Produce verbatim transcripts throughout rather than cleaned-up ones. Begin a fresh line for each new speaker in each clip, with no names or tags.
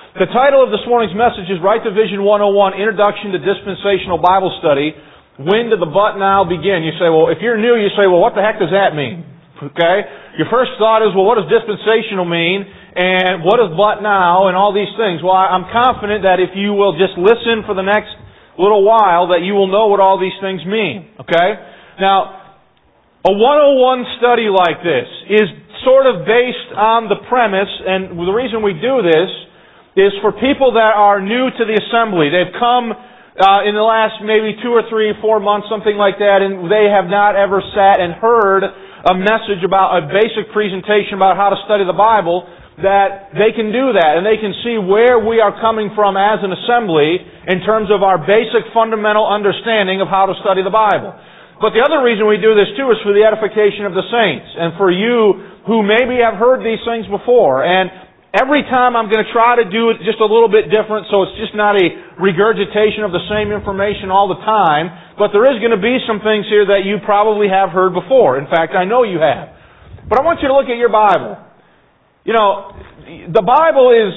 The title of this morning's message is Right Division one oh one, Introduction to Dispensational Bible Study. When did the but now begin? You say, well, if you're new, you say, well, what the heck does that mean? Okay? Your first thought is, well, what does dispensational mean? And what is but now? And all these things. Well, I'm confident that if you will just listen for the next little while, that you will know what all these things mean. Okay? Now, a one oh one study like this is sort of based on the premise, and the reason we do this is for people that are new to the assembly. They've come uh, in the last maybe two or three, four months, something like that, and they have not ever sat and heard a message about a basic presentation about how to study the Bible, that they can do that, and they can see where we are coming from as an assembly in terms of our basic fundamental understanding of how to study the Bible. But the other reason we do this too is for the edification of the saints, and for you who maybe have heard these things before. And every time I'm going to try to do it just a little bit different, so it's just not a regurgitation of the same information all the time, but there is going to be some things here that you probably have heard before. In fact, I know you have. But I want you to look at your Bible. You know, the Bible is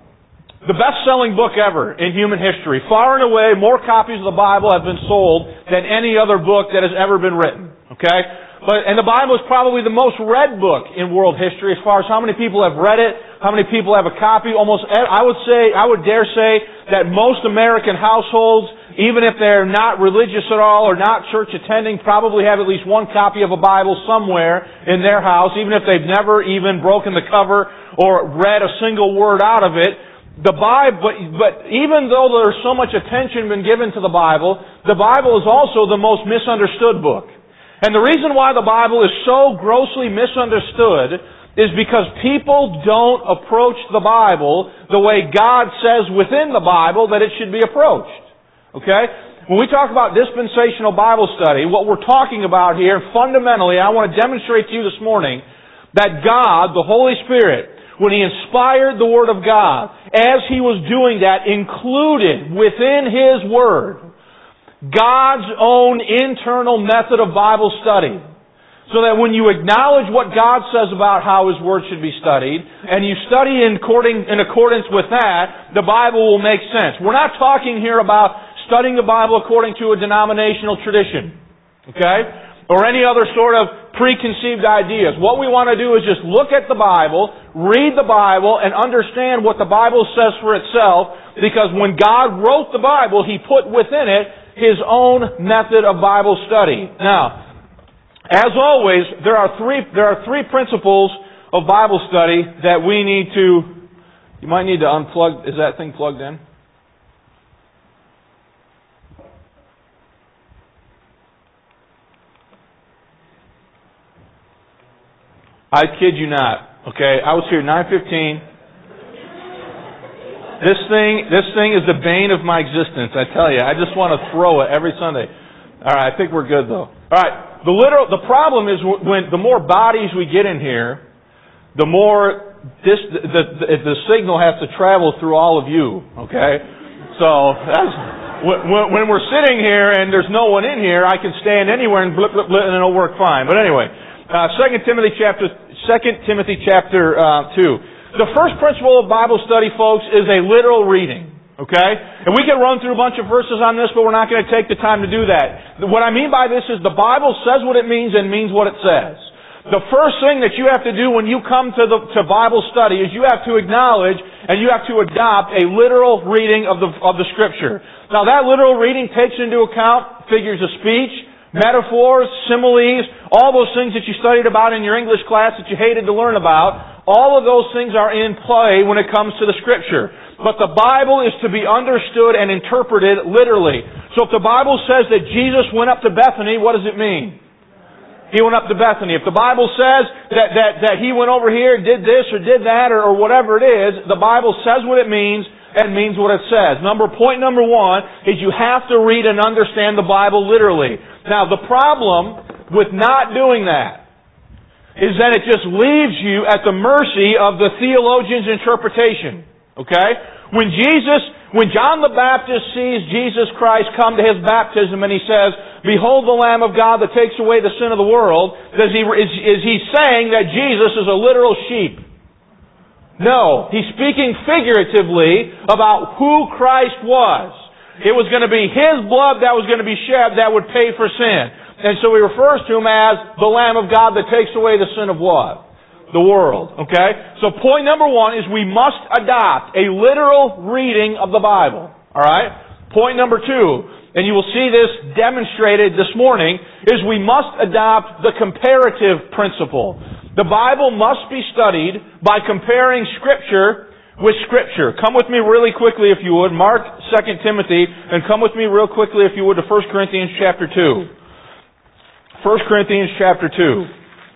the best-selling book ever in human history. Far and away, more copies of the Bible have been sold than any other book that has ever been written. Okay? But, and the Bible is probably the most read book in world history as far as how many people have read it, how many people have a copy. Almost, I would say, I would dare say that most American households, even if they're not religious at all or not church attending, probably have at least one copy of a Bible somewhere in their house, even if they've never even broken the cover or read a single word out of it. The Bible, but, but even though there's so much attention been given to the Bible, the Bible is also the most misunderstood book. And the reason why the Bible is so grossly misunderstood is because people don't approach the Bible the way God says within the Bible that it should be approached. Okay? When we talk about dispensational Bible study, what we're talking about here, fundamentally, I want to demonstrate to you this morning that God, the Holy Spirit, when He inspired the Word of God, as He was doing that, included within His Word God's own internal method of Bible study. So that when you acknowledge what God says about how His Word should be studied, and you study in, according, in accordance with that, the Bible will make sense. We're not talking here about studying the Bible according to a denominational tradition. Okay? Or any other sort of preconceived ideas. What we want to do is just look at the Bible, read the Bible, and understand what the Bible says for itself, because when God wrote the Bible, He put within it His own method of Bible study. Now, as always, there are three there are three principles of Bible study that we need to... You might need to unplug... Is that thing plugged in? I kid you not. Okay, I was here at nine fifteen. This thing, this thing is the bane of my existence. I tell you, I just want to throw it every Sunday. All right, I think we're good though. All right, the literal, the problem is when the more bodies we get in here, the more this the the, the signal has to travel through all of you. Okay, so that's when, when we're sitting here and there's no one in here, I can stand anywhere and blip blip blip and it'll work fine. But anyway. Uh, Second Timothy chapter Second Timothy chapter uh, two. The first principle of Bible study, folks, is a literal reading. Okay, and we can run through a bunch of verses on this, but we're not going to take the time to do that. What I mean by this is the Bible says what it means and means what it says. The first thing that you have to do when you come to the to Bible study is you have to acknowledge and you have to adopt a literal reading of the of the Scripture. Now, that literal reading takes into account figures of speech, metaphors, similes, all those things that you studied about in your English class that you hated to learn about. All of those things are in play when it comes to the Scripture. But the Bible is to be understood and interpreted literally. So if the Bible says that Jesus went up to Bethany, what does it mean? He went up to Bethany. If the Bible says that, that, that He went over here, did this or did that or, or whatever it is, the Bible says what it means and means what it says. Number, point number one is you have to read and understand the Bible literally. Now, the problem with not doing that is that it just leaves you at the mercy of the theologian's interpretation. Okay? When Jesus, when John the Baptist sees Jesus Christ come to His baptism and he says, "Behold the Lamb of God that takes away the sin of the world," does he, is, is he saying that Jesus is a literal sheep? No, he's speaking figuratively about who Christ was. It was going to be His blood that was going to be shed that would pay for sin. And so he refers to Him as the Lamb of God that takes away the sin of what? The world. Okay? So point number one is we must adopt a literal reading of the Bible. Alright? Point number two, and you will see this demonstrated this morning, is we must adopt the comparative principle. The Bible must be studied by comparing Scripture with Scripture. Come with me really quickly if you would. Mark Second Timothy, and come with me real quickly if you would to First Corinthians chapter two. First Corinthians chapter two.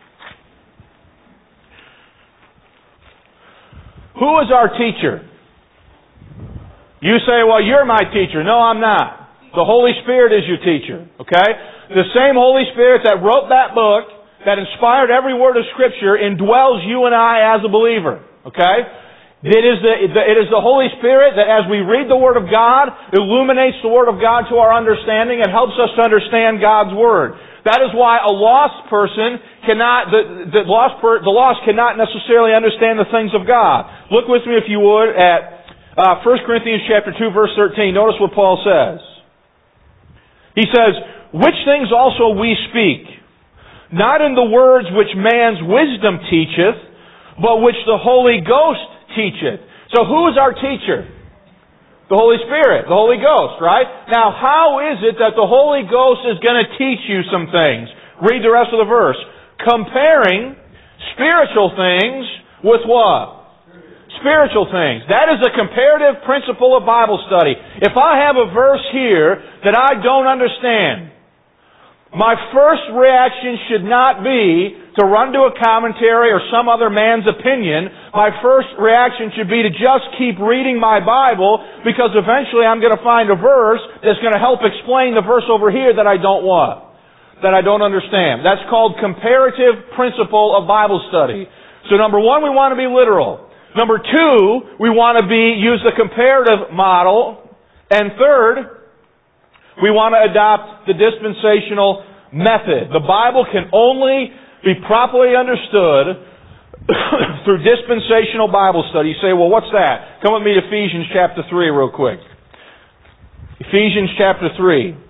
Who is our teacher? You say, well, you're my teacher. No, I'm not. The Holy Spirit is your teacher. Okay? The same Holy Spirit that wrote that book, that inspired every word of Scripture, indwells you and I as a believer. Okay? It is the, it is the Holy Spirit that as we read the Word of God, illuminates the Word of God to our understanding and helps us to understand God's Word. That is why a lost person cannot, the, the, lost, per, the lost cannot necessarily understand the things of God. Look with me, if you would, at uh, First Corinthians chapter two, verse thirteen. Notice what Paul says. He says, which things also we speak, not in the words which man's wisdom teacheth, but which the Holy Ghost teacheth. So who is our teacher? The Holy Spirit, the Holy Ghost, right? Now, how is it that the Holy Ghost is going to teach you some things? Read the rest of the verse. Comparing spiritual things with what? Spiritual things. That is a comparative principle of Bible study. If I have a verse here that I don't understand, my first reaction should not be to run to a commentary or some other man's opinion. My first reaction should be to just keep reading my Bible, because eventually I'm going to find a verse that's going to help explain the verse over here that I don't want, that I don't understand. That's called comparative principle of Bible study. So number one, we want to be literal. Number two, we want to be use the comparative model. And third, we want to adopt the dispensational method. The Bible can only be properly understood through dispensational Bible study. You say, well, what's that? Come with me to Ephesians chapter three real quick. Ephesians chapter three.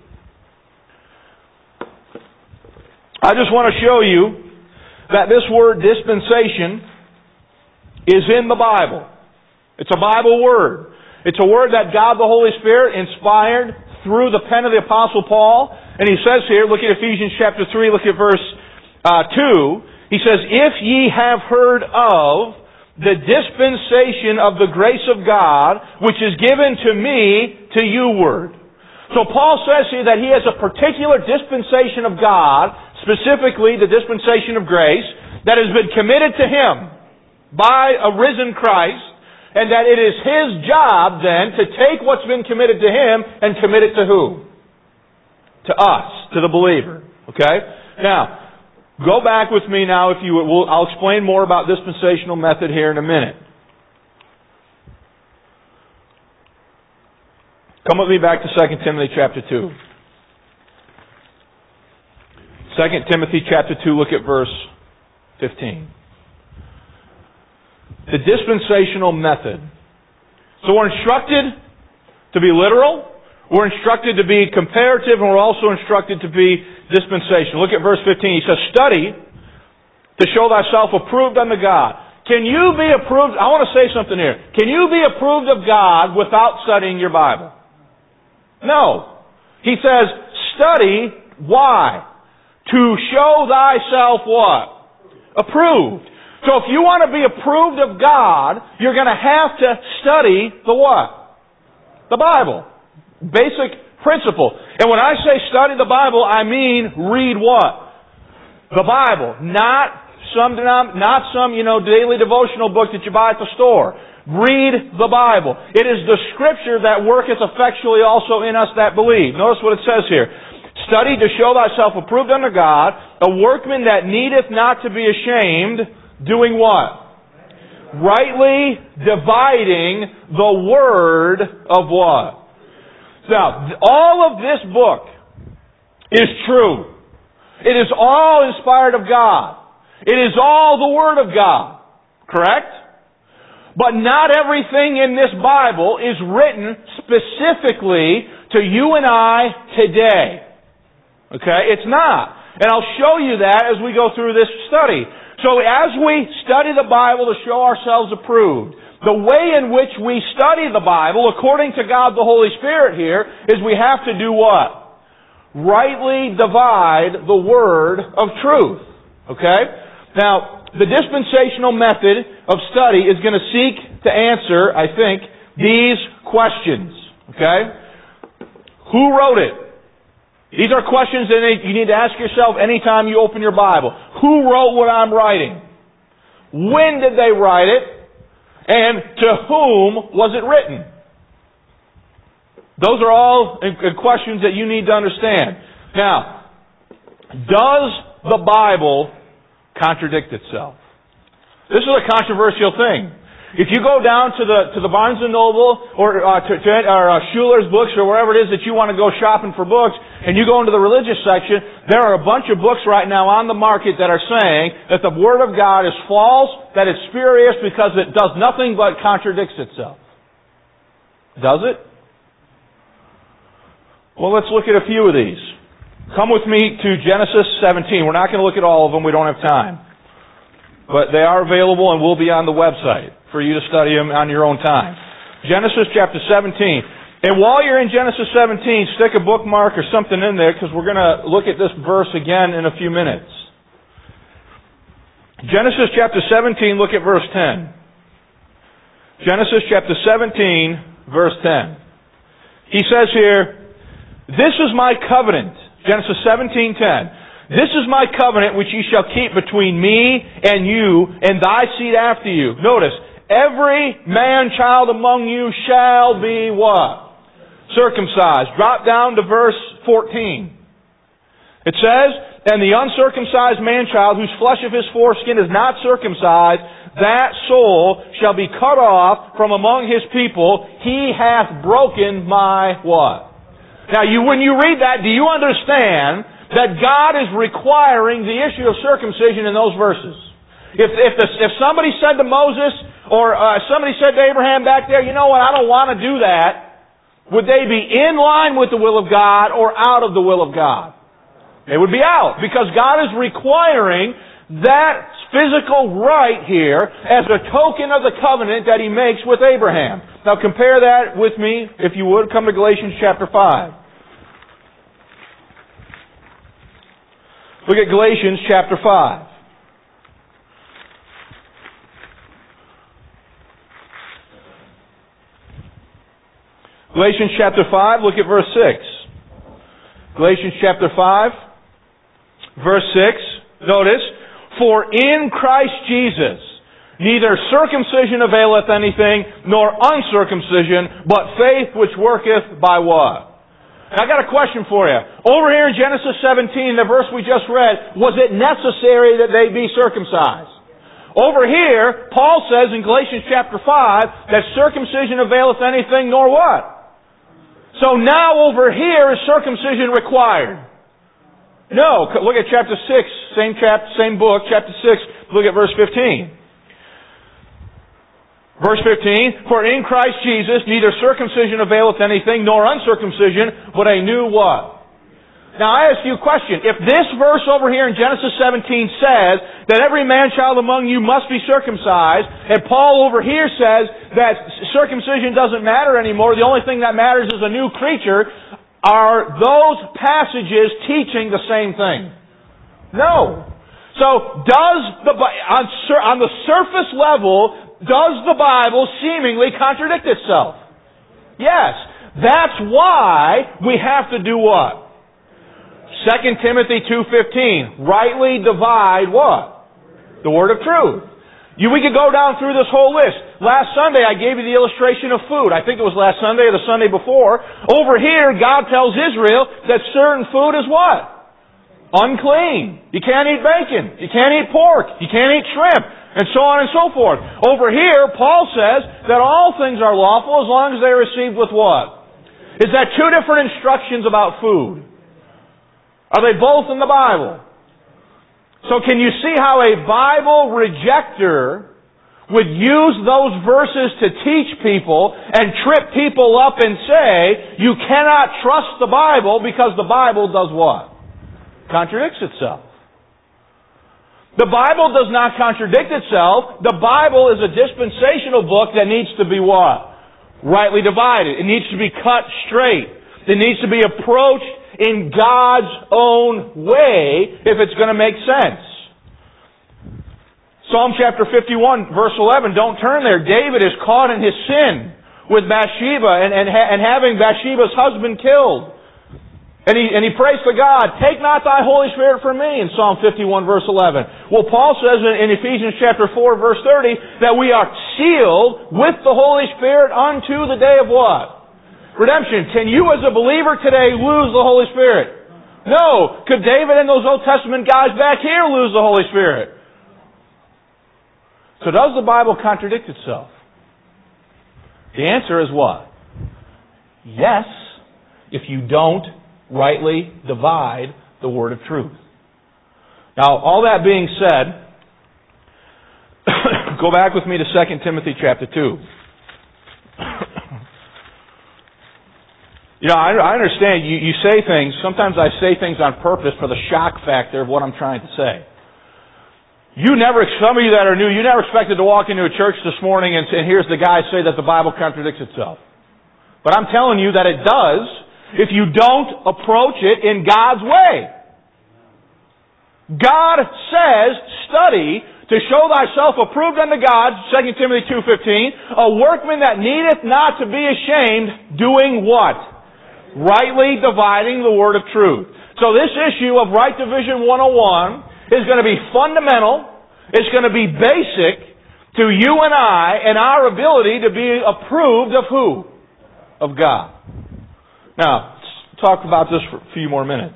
I just want to show you that this word dispensation is in the Bible. It's a Bible word. It's a word that God the Holy Spirit inspired through the pen of the Apostle Paul. And he says here, look at Ephesians chapter three, look at verse uh, two. He says, if ye have heard of the dispensation of the grace of God, which is given to me to you word. So Paul says here that he has a particular dispensation of God, specifically the dispensation of grace, that has been committed to him by a risen Christ, and that it is his job then to take what's been committed to him and commit it to who? To us, to the believer. Okay? Now, go back with me now, if you will. I'll explain more about dispensational method here in a minute. Come with me back to Second Timothy chapter two. Second Timothy chapter two, look at verse fifteen. The dispensational method. So we're instructed to be literal, we're instructed to be comparative, and we're also instructed to be dispensational. Look at verse fifteen. He says, study to show thyself approved unto God. Can you be approved? I want to say something here. Can you be approved of God without studying your Bible? No. He says, study. Why? To show thyself what? Approved. So if you want to be approved of God, you're going to have to study the what? The Bible. Basic principle. And when I say study the Bible, I mean read what? The Bible. Not some, not some, you know, daily devotional book that you buy at the store. Read the Bible. It is the Scripture that worketh effectually also in us that believe. Notice what it says here. Study to show thyself approved unto God, a workman that needeth not to be ashamed, doing what? Rightly dividing the word of what? Now, all of this book is true. It is all inspired of God. It is all the Word of God. Correct? But not everything in this Bible is written specifically to you and I today. Okay? It's not. And I'll show you that as we go through this study. So as we study the Bible to show ourselves approved, the way in which we study the Bible, according to God the Holy Spirit here, is we have to do what? Rightly divide the word of truth. Okay? Now, the dispensational method of study is going to seek to answer, I think, these questions. Okay? Who wrote it? These are questions that you need to ask yourself anytime you open your Bible. Who wrote what I'm writing? When did they write it? And to whom was it written? Those are all questions that you need to understand. Now, does the Bible contradict itself? This is a controversial thing. If you go down to the to the Barnes and Noble or uh, to, to or uh, Schuler's Books or wherever it is that you want to go shopping for books, and you go into the religious section, there are a bunch of books right now on the market that are saying that the Word of God is false, that it's spurious because it does nothing but contradicts itself. Does it? Well, let's look at a few of these. Come with me to Genesis seventeen. We're not going to look at all of them. We don't have time. But they are available and will be on the website for you to study them on your own time. Genesis chapter seventeen. And while you're in Genesis seventeen, stick a bookmark or something in there because we're going to look at this verse again in a few minutes. Genesis chapter seventeen, look at verse ten. Genesis chapter seventeen, verse ten. He says here, "This is my covenant." Genesis seventeen ten. "This is my covenant which ye shall keep between me and you and thy seed after you." Notice, every man-child among you shall be what? Circumcised. Drop down to verse fourteen. It says, "And the uncircumcised man-child whose flesh of his foreskin is not circumcised, that soul shall be cut off from among his people. He hath broken my" what? Now, you, when you read that, do you understand that God is requiring the issue of circumcision in those verses? If if, the, if somebody said to Moses, or uh, somebody said to Abraham back there, you know what, I don't want to do that, would they be in line with the will of God or out of the will of God? They would be out, because God is requiring that physical rite here as a token of the covenant that He makes with Abraham. Now compare that with me, if you would. Come to Galatians chapter five. Look at Galatians chapter five. Galatians chapter five, look at verse six. Galatians chapter five, verse six. Notice, "For in Christ Jesus neither circumcision availeth anything, nor uncircumcision, but faith which worketh by" what? Now, I got a question for you. Over here in Genesis seventeen, the verse we just read, was it necessary that they be circumcised? Over here, Paul says in Galatians chapter five that circumcision availeth anything, nor what? So now over here is circumcision required? No. Look at chapter six, same chapter, same book, chapter six, look at verse fifteen. Verse fifteen, "For in Christ Jesus neither circumcision availeth anything, nor uncircumcision, but a new" what? Now I ask you a question. If this verse over here in Genesis seventeen says that every man-child among you must be circumcised, and Paul over here says that circumcision doesn't matter anymore, the only thing that matters is a new creature, are those passages teaching the same thing? No. So does the on, on the surface level, does the Bible seemingly contradict itself? Yes. That's why we have to do what? Second Timothy two fifteen. Rightly divide what? The word of truth. You, we could go down through this whole list. Last Sunday I gave you the illustration of food. I think it was last Sunday or the Sunday before. Over here, God tells Israel that certain food is what? Unclean. You can't eat bacon. You can't eat pork. You can't eat shrimp. And so on and so forth. Over here, Paul says that all things are lawful as long as they are received with what? Is that two different instructions about food? Are they both in the Bible? So can you see how a Bible rejecter would use those verses to teach people and trip people up and say, you cannot trust the Bible because the Bible does what? Contradicts itself. The Bible does not contradict itself. The Bible is a dispensational book that needs to be what? Rightly divided. It needs to be cut straight. It needs to be approached in God's own way if it's going to make sense. Psalm chapter fifty-one, verse eleven, don't turn there. David is caught in his sin with Bathsheba and, and, and having Bathsheba's husband killed. And he, and he prays to God, take not thy Holy Spirit from me, in Psalm fifty-one, verse eleven. Well, Paul says in, in Ephesians chapter four, verse thirty, that we are sealed with the Holy Spirit unto the day of what? Redemption. Can you as a believer today lose the Holy Spirit? No. Could David and those Old Testament guys back here lose the Holy Spirit? So does the Bible contradict itself? The answer is what? Yes, if you don't rightly divide the word of truth. Now, all that being said, go back with me to Second Timothy chapter two. You know, I, I understand you, you say things, sometimes I say things on purpose for the shock factor of what I'm trying to say. You never, some of you that are new, you never expected to walk into a church this morning and, and here's the guy say that the Bible contradicts itself. But I'm telling you that it does if you don't approach it in God's way. God says, study to show thyself approved unto God, Second Timothy two fifteen, a workman that needeth not to be ashamed, doing what? Rightly dividing the word of truth. So this issue of right division one oh one is going to be fundamental. It's going to be basic to you and I and our ability to be approved of who? Of God. Now, let's talk about this for a few more minutes.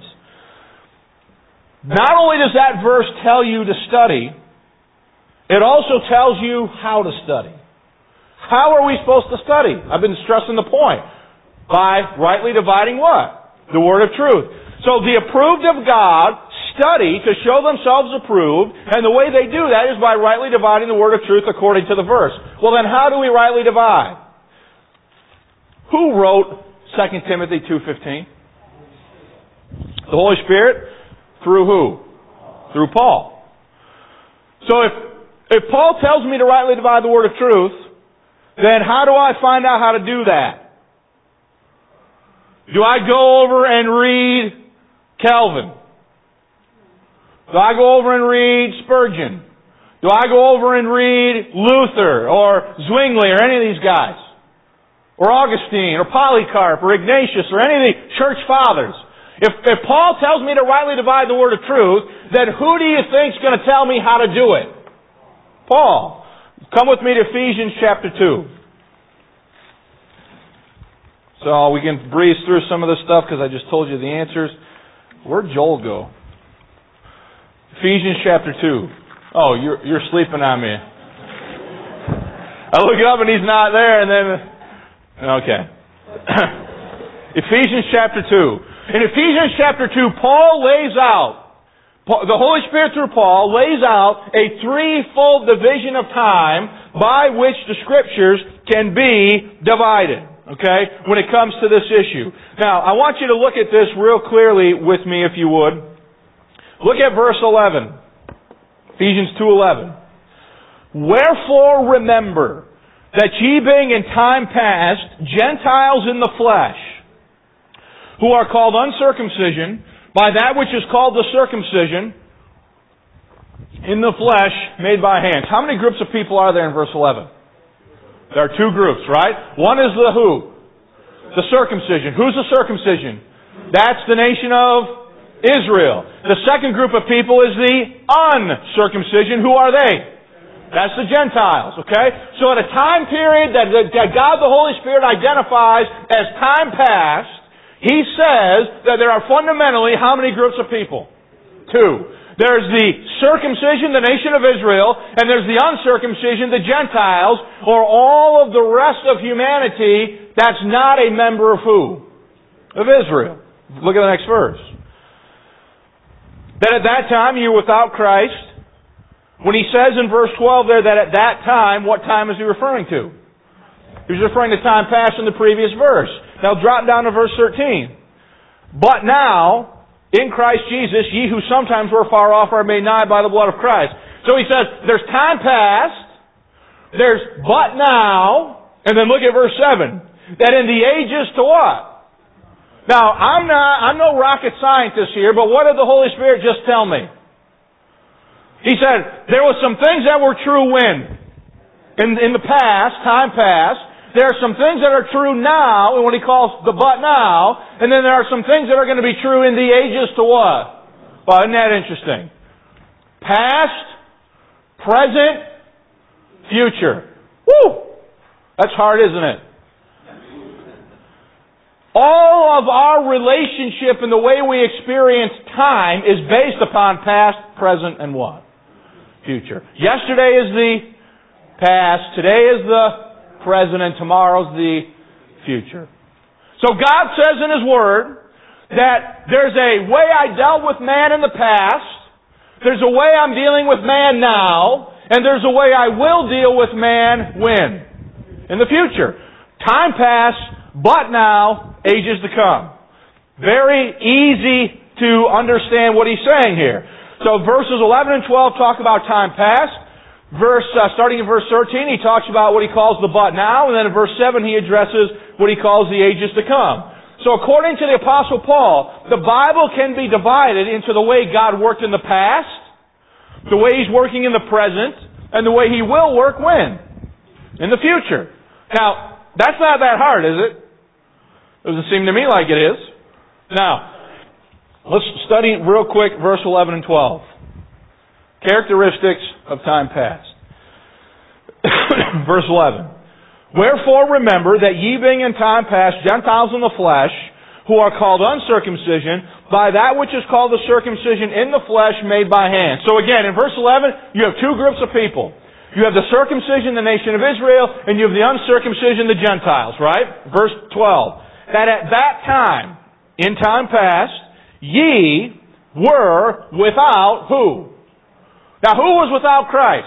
Not only does that verse tell you to study, it also tells you how to study. How are we supposed to study? I've been stressing the point. By rightly dividing what? The word of truth. So the approved of God study to show themselves approved, and the way they do that is by rightly dividing the word of truth according to the verse. Well then, how do we rightly divide? Who wrote Second Timothy two fifteen? The Holy Spirit? Through who? Through Paul. So if, if Paul tells me to rightly divide the word of truth, then how do I find out how to do that? Do I go over and read Calvin? Do I go over and read Spurgeon? Do I go over and read Luther or Zwingli or any of these guys? Or Augustine or Polycarp or Ignatius or any of the church fathers? If, if Paul tells me to rightly divide the word of truth, then who do you think is going to tell me how to do it? Paul. Come with me to Ephesians chapter two. So we can breeze through some of this stuff because I just told you the answers. Where'd Joel go? Ephesians chapter two. Oh, you're you're sleeping on me. I look up and he's not there, and then okay. Ephesians chapter two. In Ephesians chapter two, Paul lays out, the Holy Spirit through Paul lays out a threefold division of time by which the Scriptures can be divided. Okay? When it comes to this issue. Now, I want you to look at this real clearly with me if you would. Look at verse eleven. Ephesians two eleven. Wherefore remember that ye being in time past Gentiles in the flesh, who are called uncircumcision by that which is called the circumcision in the flesh made by hands. How many groups of people are there in verse eleven? There are two groups, right? One is the who? The circumcision. Who's the circumcision? That's the nation of Israel. The second group of people is the uncircumcision. Who are they? That's the Gentiles, okay? So at a time period that, that God the Holy Spirit identifies as time past, He says that there are fundamentally how many groups of people? Two. There's the circumcision, the nation of Israel, and there's the uncircumcision, the Gentiles, or all of the rest of humanity that's not a member of who? Of Israel. Look at the next verse. That at that time you were without Christ, When he says in verse twelve there that at that time, what time is he referring to? He was referring to time past in the previous verse. Now drop down to verse thirteen. But now, in Christ Jesus, ye who sometimes were far off are made nigh by the blood of Christ. So he says, there's time past, there's but now, and then look at verse seven. That in the ages to what? Now, I'm not, I'm no rocket scientist here, but what did the Holy Spirit just tell me? He said, there were some things that were true when? In, in the past, time past. There are some things that are true now, and what he calls the but now, and then there are some things that are going to be true in the ages to what? Well, isn't that interesting? Past, present, future. Woo! That's hard, isn't it? All of our relationship and the way we experience time is based upon past, present, and what? Future. Yesterday is the past, today is the present, and tomorrow's the future. So God says in His Word that there's a way I dealt with man in the past, there's a way I'm dealing with man now, and there's a way I will deal with man when? In the future. Time past, but now, ages to come. Very easy to understand what He's saying here. So verses eleven and twelve talk about time past. Verse, uh, starting in verse thirteen, he talks about what he calls the but now, and then in verse seven he addresses what he calls the ages to come. So according to the Apostle Paul, the Bible can be divided into the way God worked in the past, the way He's working in the present, and the way He will work when? In the future. Now, that's not that hard, is it? Doesn't seem to me like it is. Now, let's study real quick verse eleven and twelve. Characteristics of time past. Verse eleven. Wherefore remember that ye being in time past Gentiles in the flesh, who are called uncircumcision, by that which is called the circumcision in the flesh made by hand. So again, in verse eleven, you have two groups of people. You have the circumcision, the nation of Israel, and you have the uncircumcision, the Gentiles, right? Verse twelve. That at that time, in time past, ye were without who? Now, who was without Christ?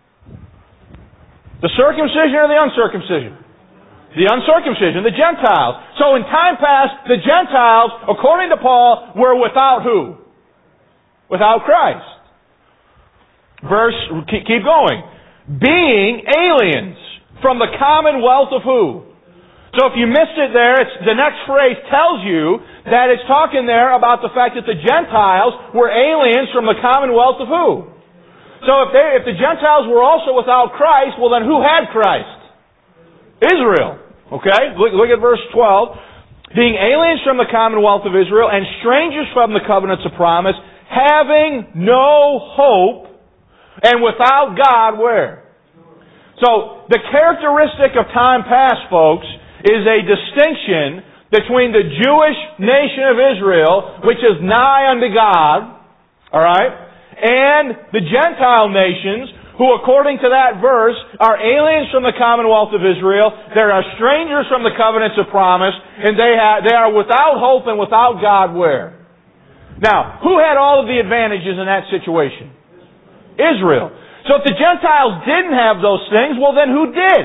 The circumcision or the uncircumcision? The uncircumcision, the Gentiles. So in time past, the Gentiles, according to Paul, were without who? Without Christ. Verse, keep going. Being aliens from the commonwealth of who? So if you missed it there, it's, the next phrase tells you that it's talking there about the fact that the Gentiles were aliens from the commonwealth of who? So if, they, if the Gentiles were also without Christ, well then who had Christ? Israel. Okay? Look, look at verse twelve. Being aliens from the commonwealth of Israel and strangers from the covenants of promise, having no hope and without God where? So the characteristic of time past, folks, is a distinction between the Jewish nation of Israel, which is nigh unto God, alright? And the Gentile nations, who according to that verse are aliens from the commonwealth of Israel, they are strangers from the covenants of promise, and they, have, they are without hope and without God where? Now, who had all of the advantages in that situation? Israel. So if the Gentiles didn't have those things, well then who did?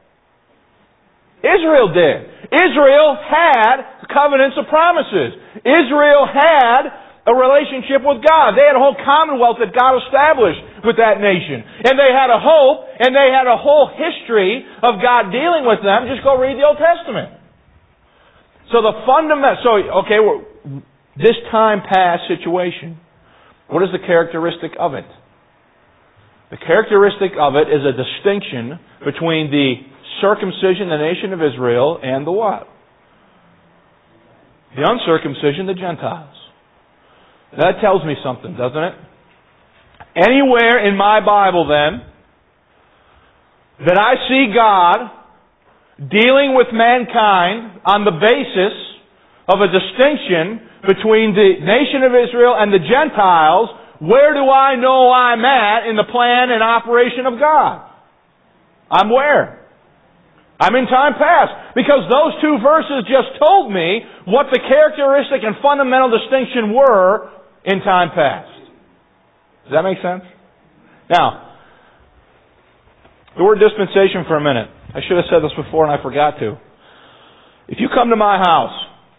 Israel did. Israel had covenants of promises. Israel had a relationship with God. They had a whole commonwealth that God established with that nation. And they had a hope, and they had a whole history of God dealing with them. Just go read the Old Testament. So the fundamental, so, okay, this time past situation, what is the characteristic of it? The characteristic of it is a distinction between the circumcision, the nation of Israel, and the what? The uncircumcision, the Gentiles. That tells me something, doesn't it? Anywhere in my Bible, then, that I see God dealing with mankind on the basis of a distinction between the nation of Israel and the Gentiles, where do I know I'm at in the plan and operation of God? I'm where? I'm in time past. Because those two verses just told me what the characteristic and fundamental distinction were in time past. Does that make sense? Now, the word dispensation for a minute. I should have said this before and I forgot to. If you come to my house,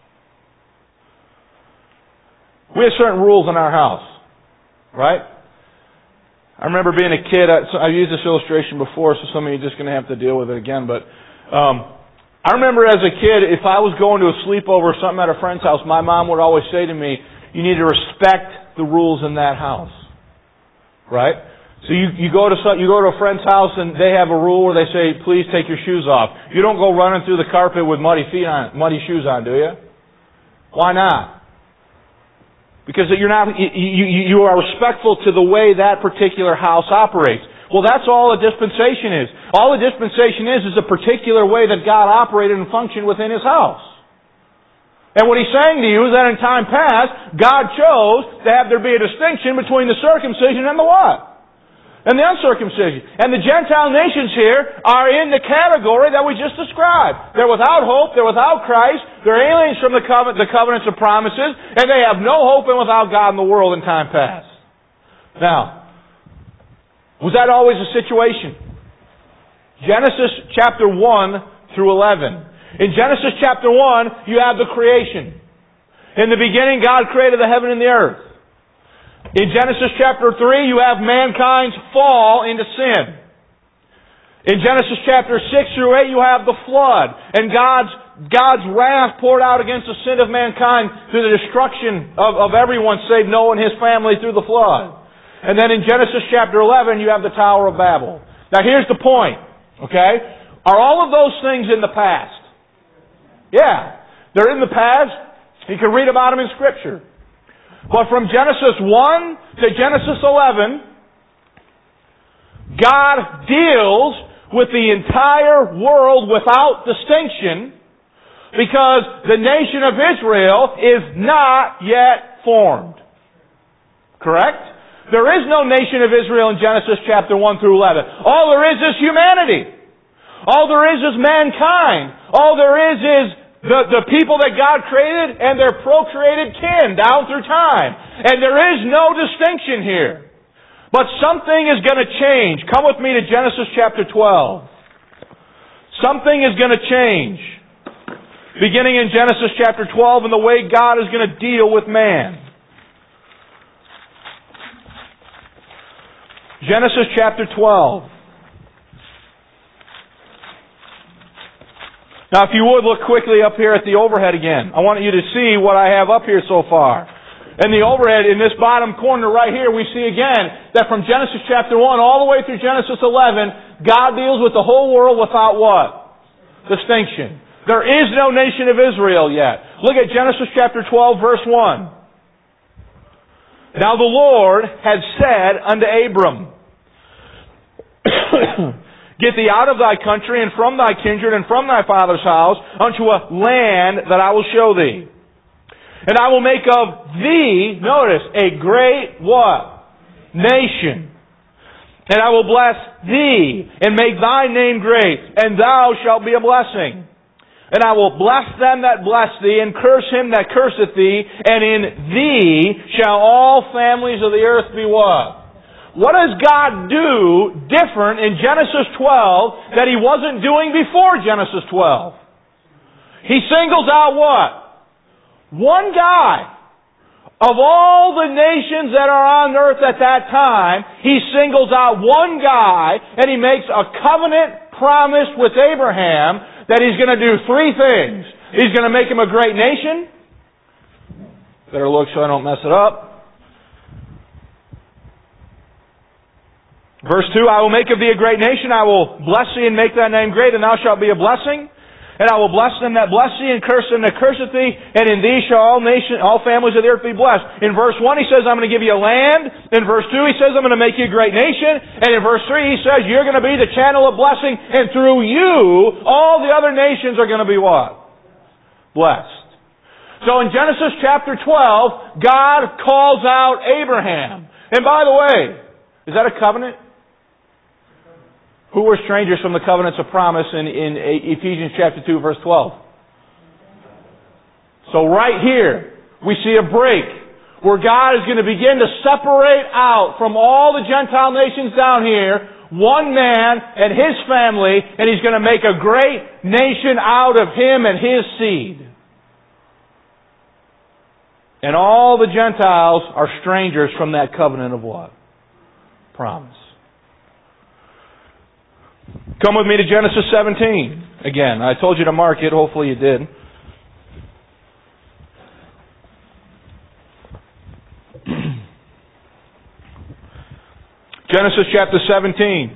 we have certain rules in our house, right? I remember being a kid, I, so I've used this illustration before, so some of you are just going to have to deal with it again, but um, I remember as a kid, if I was going to a sleepover or something at a friend's house, my mom would always say to me, you need to respect the rules in that house, right? So you, you go to some, you go to a friend's house and they have a rule where they say, please take your shoes off. You don't go running through the carpet with muddy feet on, muddy shoes on, do you? Why not? Because you're not, you, you, you are respectful to the way that particular house operates. Well, that's all a dispensation is. All a dispensation is is a particular way that God operated and functioned within His house. And what He's saying to you is that in time past, God chose to have there be a distinction between the circumcision and the what? And the uncircumcision. And the Gentile nations here are in the category that we just described. They're without hope, they're without Christ, they're aliens from the, covenant, the covenants of promises, and they have no hope and without God in the world in time past. Now, was that always the situation? Genesis chapter one through eleven. In Genesis chapter one, you have the creation. In the beginning, God created the heaven and the earth. In Genesis chapter three, you have mankind's fall into sin. In Genesis chapter six through eight, you have the flood. And God's, God's wrath poured out against the sin of mankind through the destruction of, of everyone save Noah and his family through the flood. And then in Genesis chapter eleven, you have the Tower of Babel. Now here's the point, okay? Are all of those things in the past? Yeah. They're in the past. You can read about them in Scripture. But from Genesis one to Genesis eleven, God deals with the entire world without distinction because the nation of Israel is not yet formed. Correct? There is no nation of Israel in Genesis chapter one through eleven. All there is is humanity. All there is is mankind. All there is is The, the people that God created and their procreated kin down through time. And there is no distinction here. But something is going to change. Come with me to Genesis chapter twelve. Something is going to change. Beginning in Genesis chapter twelve and the way God is going to deal with man. Genesis chapter twelve. Now, if you would, look quickly up here at the overhead again. I want you to see what I have up here so far. In the overhead, in this bottom corner right here, we see again that from Genesis chapter one all the way through Genesis eleven, God deals with the whole world without what? Distinction. There is no nation of Israel yet. Look at Genesis chapter twelve, verse one. Now the Lord had said unto Abram, Get thee out of thy country and from thy kindred and from thy father's house unto a land that I will show thee. And I will make of thee, notice, a great what? Nation. And I will bless thee and make thy name great, and thou shalt be a blessing. And I will bless them that bless thee, and curse him that curseth thee, and in thee shall all families of the earth be what? What does God do different in Genesis twelve that He wasn't doing before Genesis twelve? He singles out what? One guy. Of all the nations that are on earth at that time, He singles out one guy and He makes a covenant promise with Abraham that He's going to do three things. He's going to make him a great nation. Better look so I don't mess it up. Verse two, I will make of thee a great nation, I will bless thee and make thy name great, and thou shalt be a blessing. And I will bless them that bless thee, and curse them that curseth thee, and in thee shall all nation, all families of the earth be blessed. In verse one, He says, I'm going to give you a land. In verse two, He says, I'm going to make you a great nation. And in verse three, He says, you're going to be the channel of blessing, and through you, all the other nations are going to be what? Blessed. So in Genesis chapter twelve, God calls out Abraham. And by the way, is that a covenant? Who were strangers from the covenants of promise in, in Ephesians chapter two, verse twelve? So right here, we see a break where God is going to begin to separate out from all the Gentile nations down here one man and his family, and He's going to make a great nation out of him and his seed. And all the Gentiles are strangers from that covenant of what? Promise. Come with me to Genesis seventeen. Again, I told you to mark it. Hopefully you did. Genesis chapter seventeen.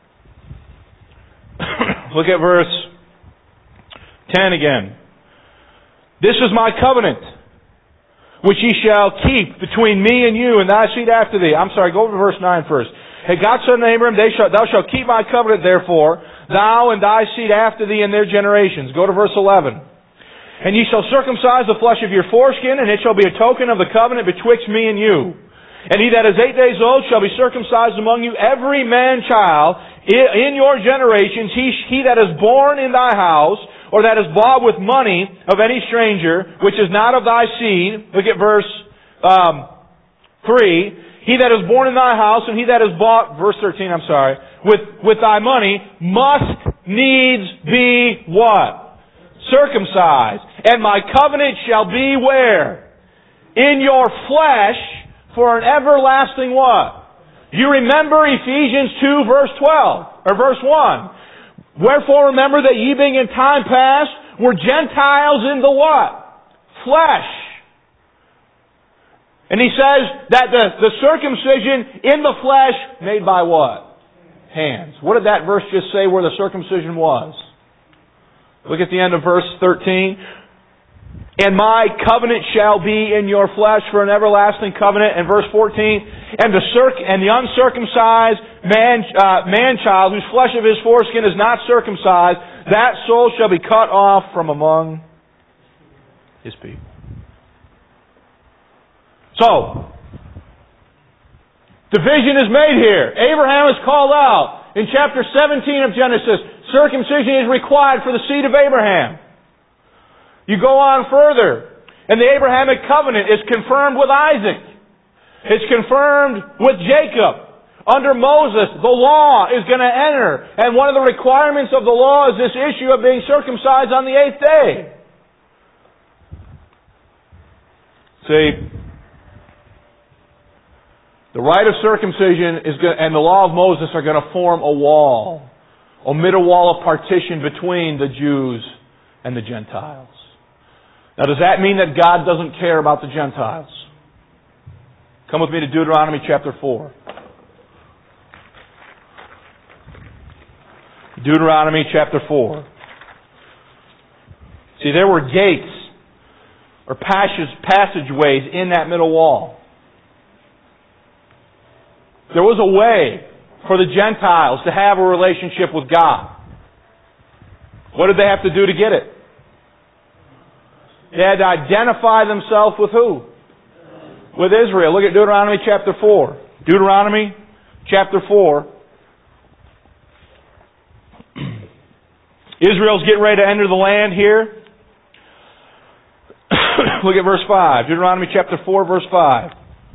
Look at verse ten again. This is my covenant, which ye shall keep between me and you and thy seed after thee. I'm sorry, go over to verse nine first. Hey, God said unto Abraham, they shall, thou shalt keep my covenant, therefore, thou and thy seed after thee in their generations. Go to verse eleven. And ye shall circumcise the flesh of your foreskin, and it shall be a token of the covenant betwixt me and you. And he that is eight days old shall be circumcised among you, every man child in your generations, he, he that is born in thy house, or that is bought with money of any stranger, which is not of thy seed. Look at verse um, three. He that is born in thy house, and he that is bought, verse thirteen, I'm sorry, with, with thy money, must needs be what? Circumcised. And my covenant shall be where? In your flesh, for an everlasting what? You remember Ephesians two verse twelve, or verse one. Wherefore remember that ye being in time past were Gentiles in the what? Flesh. And he says that the, the circumcision in the flesh made by what? Hands. What did that verse just say where the circumcision was? Look at the end of verse thirteen. And my covenant shall be in your flesh for an everlasting covenant. And verse fourteen, and the circ and the uncircumcised man uh, man child, whose flesh of his foreskin is not circumcised, that soul shall be cut off from among his people. So, division is made here. Abraham is called out in chapter seventeen of Genesis. Circumcision is required for the seed of Abraham. You go on further, and the Abrahamic covenant is confirmed with Isaac. It's confirmed with Jacob. Under Moses, the law is going to enter. And one of the requirements of the law is this issue of being circumcised on the eighth day. See, the rite of circumcision is going, and the law of Moses are going to form a wall, a middle wall of partition between the Jews and the Gentiles. Now, does that mean that God doesn't care about the Gentiles? Come with me to Deuteronomy chapter four. Deuteronomy chapter four. See, there were gates or passage, passageways in that middle wall. There was a way for the Gentiles to have a relationship with God. What did they have to do to get it? They had to identify themselves with who? With Israel. Look at Deuteronomy chapter four. Deuteronomy chapter four. Israel's getting ready to enter the land here. Look at verse five. Deuteronomy chapter four, verse five.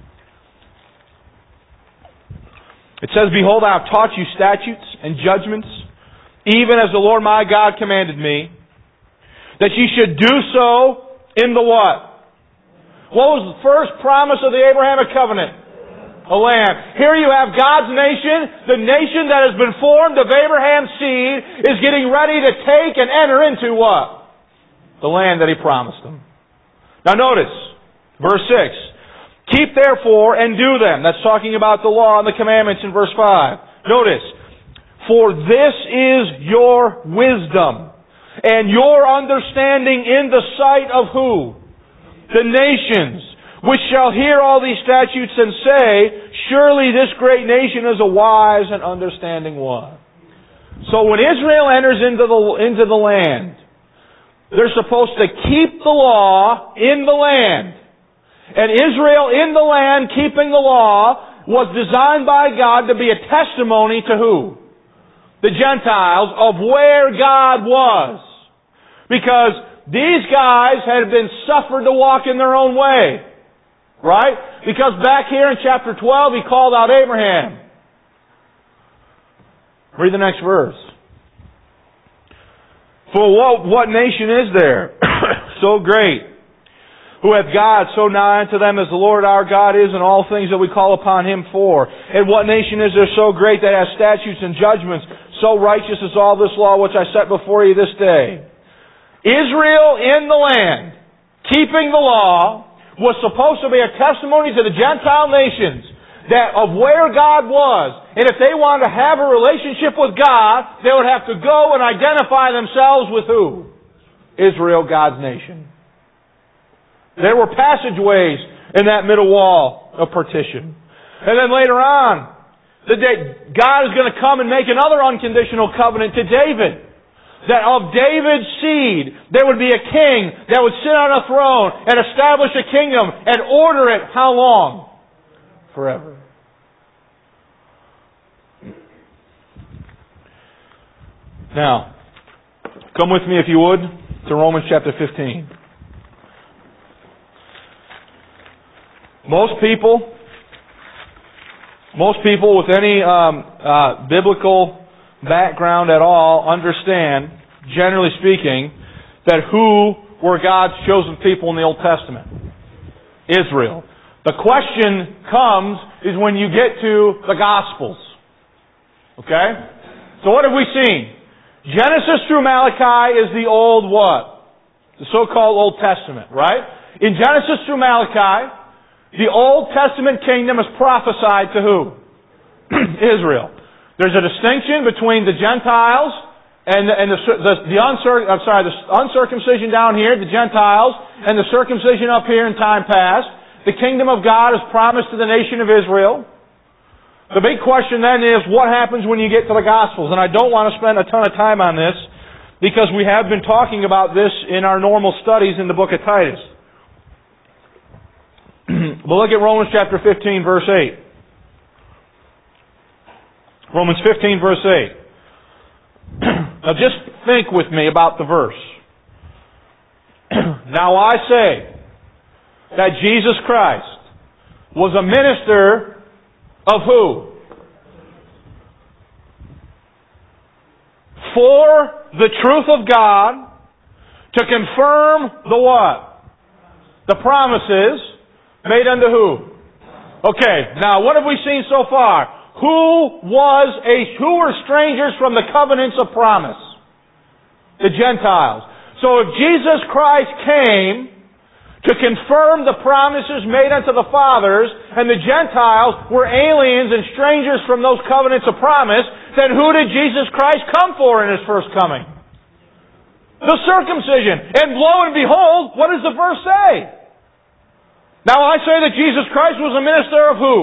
It says, Behold, I have taught you statutes and judgments, even as the Lord my God commanded me, that ye should do so in the what? What was the first promise of the Abrahamic covenant? A land. Here you have God's nation. The nation that has been formed of Abraham's seed is getting ready to take and enter into what? The land that He promised them. Now notice, verse six. Keep therefore and do them. That's talking about the law and the commandments in verse five. Notice, for this is your wisdom and your understanding in the sight of who? The nations, which shall hear all these statutes and say, surely this great nation is a wise and understanding one. So when Israel enters into the, into the land, they're supposed to keep the law in the land. And Israel in the land keeping the law was designed by God to be a testimony to who? The Gentiles of where God was. Because these guys had been suffered to walk in their own way. Right? Because back here in chapter twelve, He called out Abraham. Read the next verse. For what, what nation is there so great, who hath God so nigh unto them as the Lord our God is in all things that we call upon Him for? And what nation is there so great that has statutes and judgments so righteous as all this law which I set before you this day? Israel in the land, keeping the law, was supposed to be a testimony to the Gentile nations that of where God was. And if they wanted to have a relationship with God, they would have to go and identify themselves with who? Israel, God's nation. There were passageways in that middle wall of partition. And then later on, the day God is going to come and make another unconditional covenant to David. That of David's seed, there would be a king that would sit on a throne and establish a kingdom and order it how long? Forever. Now, come with me if you would to Romans chapter fifteen. Most people, most people with any um, uh, biblical background at all understand, generally speaking, that who were God's chosen people in the Old Testament? Israel. The question comes is when you get to the Gospels. Okay? So what have we seen? Genesis through Malachi is the old what? The so-called Old Testament, right? In Genesis through Malachi, the Old Testament kingdom is prophesied to who? Israel. There's a distinction between the Gentiles and the, and the, the, the, uncir- I'm sorry, the uncircumcision down here, the Gentiles, and the circumcision up here in time past. The kingdom of God is promised to the nation of Israel. The big question then is, what happens when you get to the Gospels? And I don't want to spend a ton of time on this, because we have been talking about this in our normal studies in the book of Titus. But look at Romans chapter fifteen, verse eight. Romans fifteen, verse eight. Now just think with me about the verse. Now I say that Jesus Christ was a minister of who? For the truth of God, to confirm the what? The promises made unto who? Okay, now what have we seen so far? Who was a who were strangers from the covenants of promise? The Gentiles. So if Jesus Christ came to confirm the promises made unto the fathers, and the Gentiles were aliens and strangers from those covenants of promise, then who did Jesus Christ come for in His first coming? The circumcision. And lo and behold, what does the verse say? Now I say that Jesus Christ was a minister of who?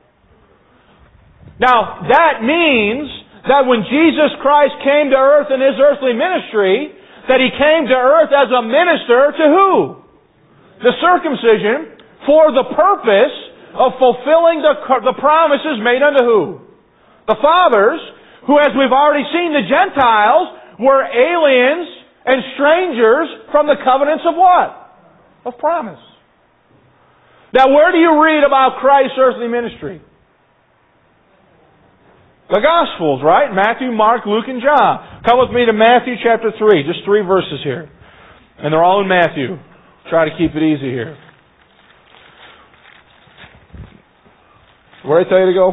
Now, that means that when Jesus Christ came to earth in His earthly ministry, that He came to earth as a minister to who? The circumcision, for the purpose of fulfilling the, the promises made unto who? The fathers, who, as we've already seen, the Gentiles were aliens and strangers from the covenants of what? Of promise. Now, where do you read about Christ's earthly ministry? The Gospels, right? Matthew, Mark, Luke, and John. Come with me to Matthew chapter three. Just three verses here. And they're all in Matthew. Try to keep it easy here. Where did I tell you to go?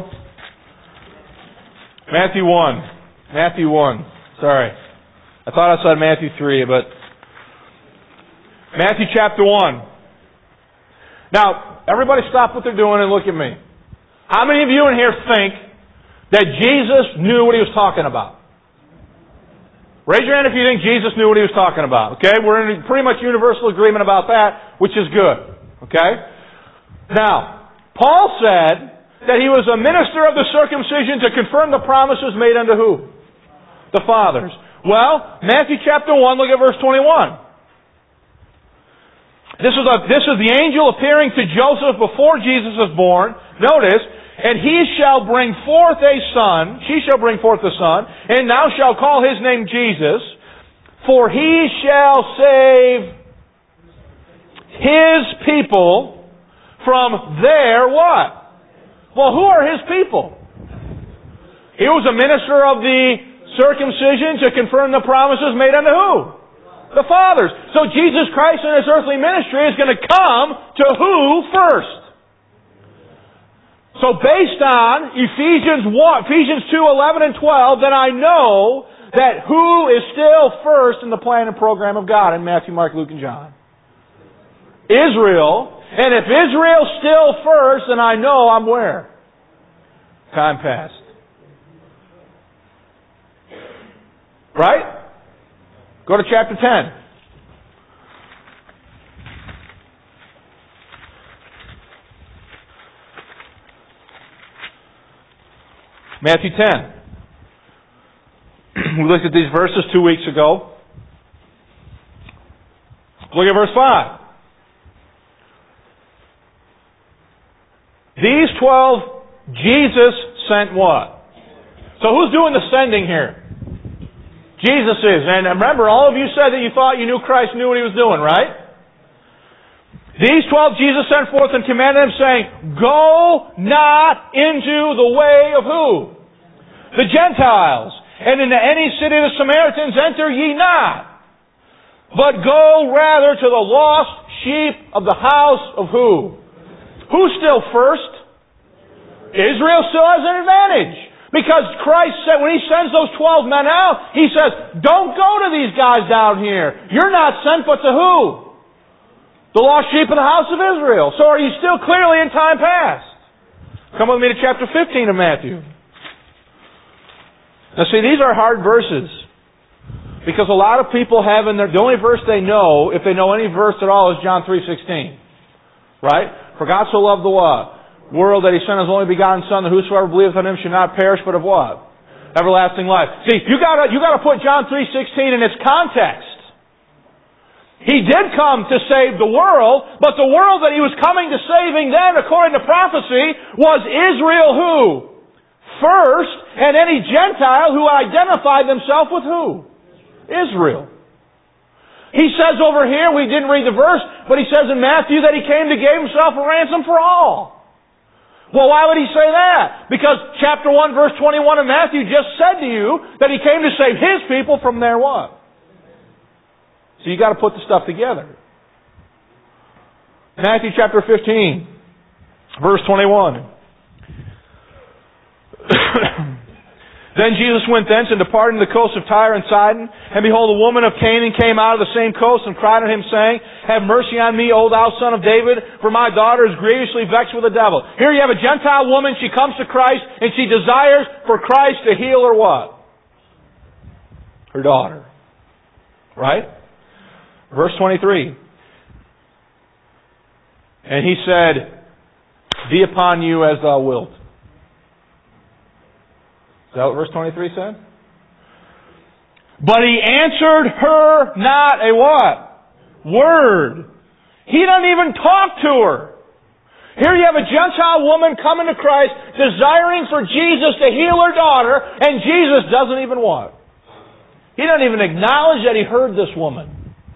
Matthew one. Matthew one. Sorry. I thought I said Matthew three, but... Matthew chapter one. Now, everybody stop what they're doing and look at me. How many of you in here think that Jesus knew what He was talking about? Raise your hand if you think Jesus knew what He was talking about. Okay? We're in pretty much universal agreement about that, which is good. Okay? Now, Paul said that he was a minister of the circumcision to confirm the promises made unto who? The fathers. Well, Matthew chapter one, look at verse twenty-one. This is, a, this is the angel appearing to Joseph before Jesus was born. Notice, and he shall bring forth a son, she shall bring forth a son, and thou shalt call his name Jesus, for he shall save his people from their what? Well, who are His people? He was a minister of the circumcision to confirm the promises made unto who? The fathers. So Jesus Christ in His earthly ministry is going to come to who first? So based on Ephesians one, Ephesians two, eleven and twelve, then I know that who is still first in the plan and program of God in Matthew, Mark, Luke, and John? Israel. And if Israel's still first, then I know I'm where? Time past. Right? Go to chapter ten. Matthew ten. We looked at these verses two weeks ago. Look at verse five. These twelve, Jesus sent what? So who's doing the sending here? Jesus is. And remember, all of you said that you thought you knew Christ knew what He was doing, right? These twelve Jesus sent forth and commanded them, saying, Go not into the way of who? The Gentiles. And into any city of the Samaritans enter ye not. But go rather to the lost sheep of the house of who? Who's still first? Israel still has an advantage. Because Christ said, when He sends those twelve men out, He says, don't go to these guys down here. You're not sent but to who? The lost sheep of the house of Israel. So are you still clearly in time past? Come with me to chapter fifteen of Matthew. Now see, these are hard verses. Because a lot of people have in their, the only verse they know, if they know any verse at all, is John three sixteen. Right? For God so loved the what? World that He sent His only begotten Son, that whosoever believeth on Him should not perish, but of what? Everlasting life. See, you gotta, you gotta put John three sixteen in its context. He did come to save the world, but the world that He was coming to saving then, according to prophecy, was Israel who? First, and any Gentile who identified themselves with who? Israel. He says over here, we didn't read the verse, but He says in Matthew that He came to give Himself a ransom for all. Well, why would He say that? Because chapter one, verse twenty-one of Matthew just said to you that He came to save His people from their what? So you got to put the stuff together. Matthew chapter fifteen, verse twenty-one. Then Jesus went thence and departed in the coast of Tyre and Sidon. And behold, a woman of Canaan came out of the same coast and cried unto Him, saying, Have mercy on me, O thou son of David, for my daughter is grievously vexed with the devil. Here you have a Gentile woman, she comes to Christ, and she desires for Christ to heal her what? Her daughter. Right? Verse twenty-three. And He said, Be upon you as thou wilt. Is that what verse twenty-three said? But He answered her not a what? Word. He doesn't even talk to her. Here you have a Gentile woman coming to Christ, desiring for Jesus to heal her daughter, and Jesus doesn't even what? He doesn't even acknowledge that He heard this woman.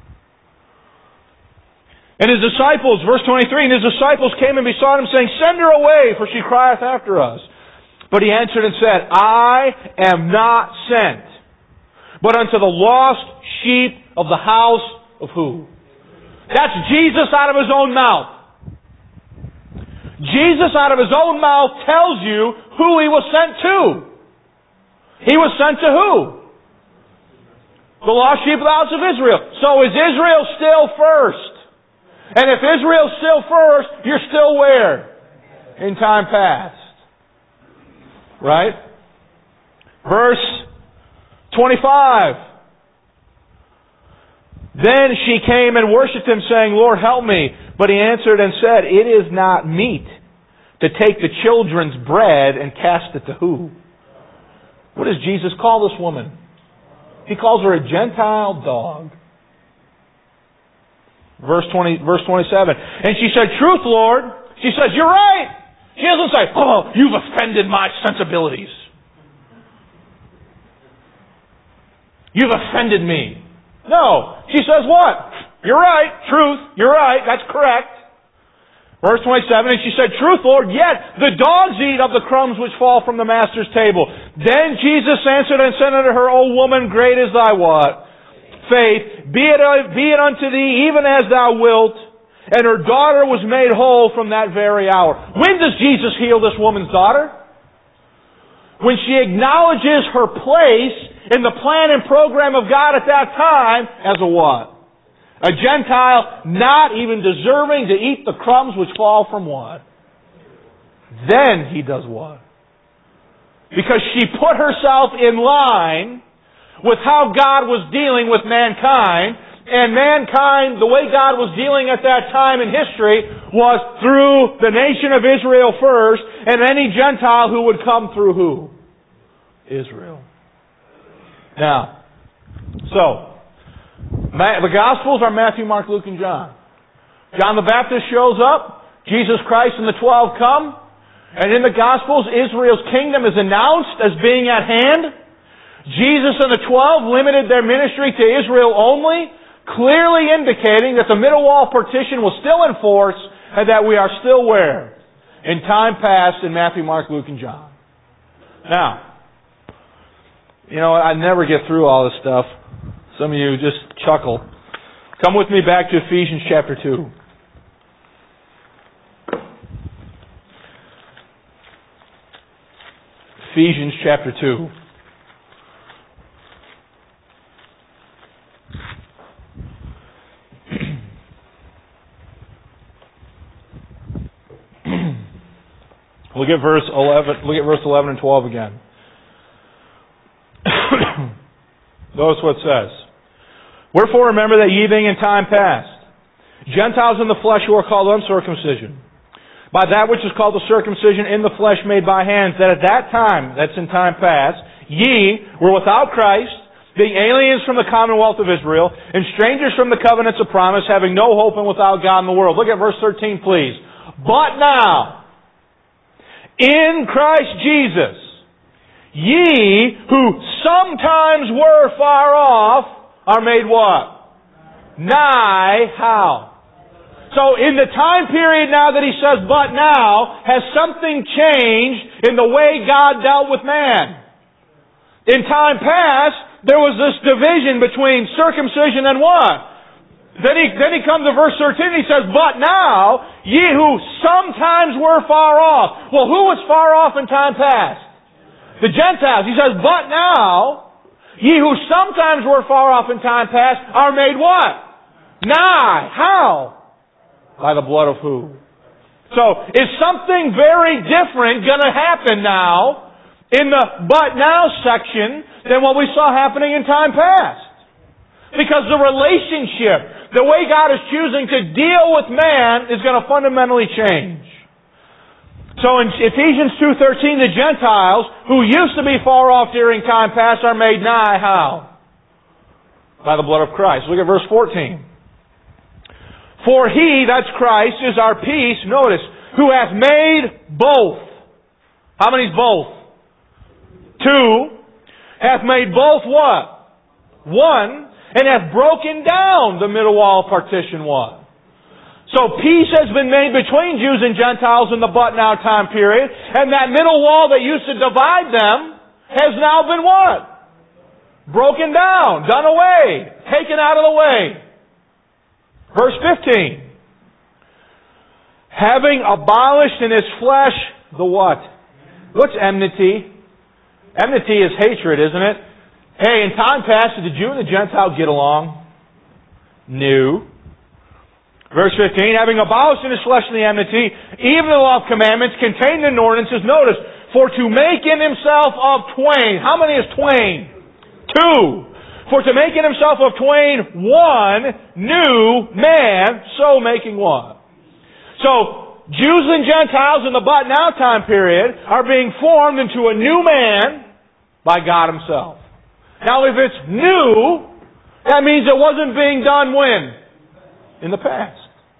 And His disciples, verse twenty-three, and His disciples came and besought Him, saying, Send her away, for she crieth after us. But He answered and said, I am not sent, but unto the lost sheep of the house of who? That's Jesus out of His own mouth. Jesus out of His own mouth tells you who He was sent to. He was sent to who? The lost sheep of the house of Israel. So is Israel still first? And if Israel's still first, you're still where? In time past. Right? Verse twenty-five. Then she came and worshipped Him, saying, Lord, help me. But He answered and said, It is not meet to take the children's bread and cast it to who? What does Jesus call this woman? He calls her a Gentile dog. Verse twenty, verse twenty-seven. And she said, Truth, Lord. She says, You're right. She doesn't say, Oh, you've offended my sensibilities. You've offended me. No. She says what? You're right. Truth. You're right. That's correct. Verse twenty-seven, and she said, Truth, Lord, yet the dogs eat of the crumbs which fall from the master's table. Then Jesus answered and said unto her, O woman, great is thy what? Faith. Be it, be it unto thee even as thou wilt. And her daughter was made whole from that very hour. When does Jesus heal this woman's daughter? When she acknowledges her place in the plan and program of God at that time as a what? A Gentile not even deserving to eat the crumbs which fall from what? Then He does what? Because she put herself in line with how God was dealing with mankind, and mankind, the way God was dealing at that time in history, was through the nation of Israel first, and any Gentile who would come through who? Israel. Now, so, the Gospels are Matthew, Mark, Luke, and John. John the Baptist shows up. Jesus Christ and the twelve come. And in the Gospels, Israel's kingdom is announced as being at hand. Jesus and the twelve limited their ministry to Israel only, clearly indicating that the middle wall partition was still in force and that we are still where? In time past in Matthew, Mark, Luke, and John. Now, you know, I never get through all this stuff. Some of you just chuckle. Come with me back to Ephesians chapter two. Ephesians chapter two. Look at verse eleven. Look at verse eleven and twelve again. Notice what it says. Wherefore remember that ye being in time past, Gentiles in the flesh who are called uncircumcision, by that which is called the circumcision in the flesh made by hands, that at that time, that's in time past, ye were without Christ, being aliens from the commonwealth of Israel, and strangers from the covenants of promise, having no hope and without God in the world. Look at verse thirteen, please. But now, in Christ Jesus, ye who sometimes were far off are made what? Nigh. How? So in the time period now that he says, but now, has something changed in the way God dealt with man? In time past, there was this division between circumcision and what? Then he, then he comes to verse thirteen and he says, but now, ye who sometimes were far off. Well, who was far off in time past? The Gentiles. He says, but now, ye who sometimes were far off in time past are made what? Nigh. How? By the blood of who? So, is something very different going to happen now in the but now section than what we saw happening in time past? Because the relationship, the way God is choosing to deal with man is going to fundamentally change. So in Ephesians two thirteen, the Gentiles, who used to be far off during time past, are made nigh. How? By the blood of Christ. Look at verse fourteen. For He, that's Christ, is our peace, notice, who hath made both. How many's both? Two. Hath made both what? One. And hath broken down the middle wall partition what? So peace has been made between Jews and Gentiles in the but now time period, and that middle wall that used to divide them has now been what? Broken down, done away, taken out of the way. Verse fifteen. Having abolished in His flesh the what? What's enmity? Enmity is hatred, isn't it? Hey, in time past, did the Jew and the Gentile get along? No. Verse fifteen, having abolished in His flesh the enmity, even the law of commandments contained in ordinances, notice, for to make in Himself of twain. How many is twain? Two. For to make in Himself of twain one new man, so making what? So, Jews and Gentiles in the but now time period are being formed into a new man by God Himself. Now if it's new, that means it wasn't being done when? In the past.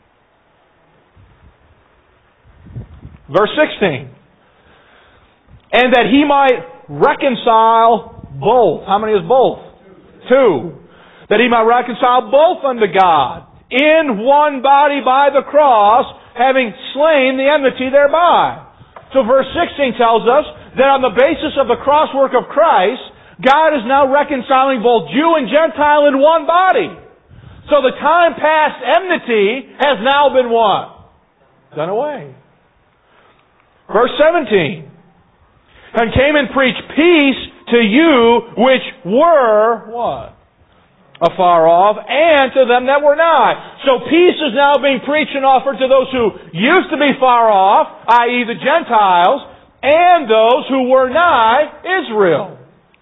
Verse sixteen. And that He might reconcile both. How many is both? Two. That He might reconcile both unto God in one body by the cross, having slain the enmity thereby. So verse sixteen tells us that on the basis of the cross work of Christ, God is now reconciling both Jew and Gentile in one body. So the time past enmity has now been what? Done away. Verse seventeen. And came and preached peace to you which were what? Afar off, and to them that were nigh. So peace is now being preached and offered to those who used to be far off, that is the Gentiles, and those who were nigh Israel.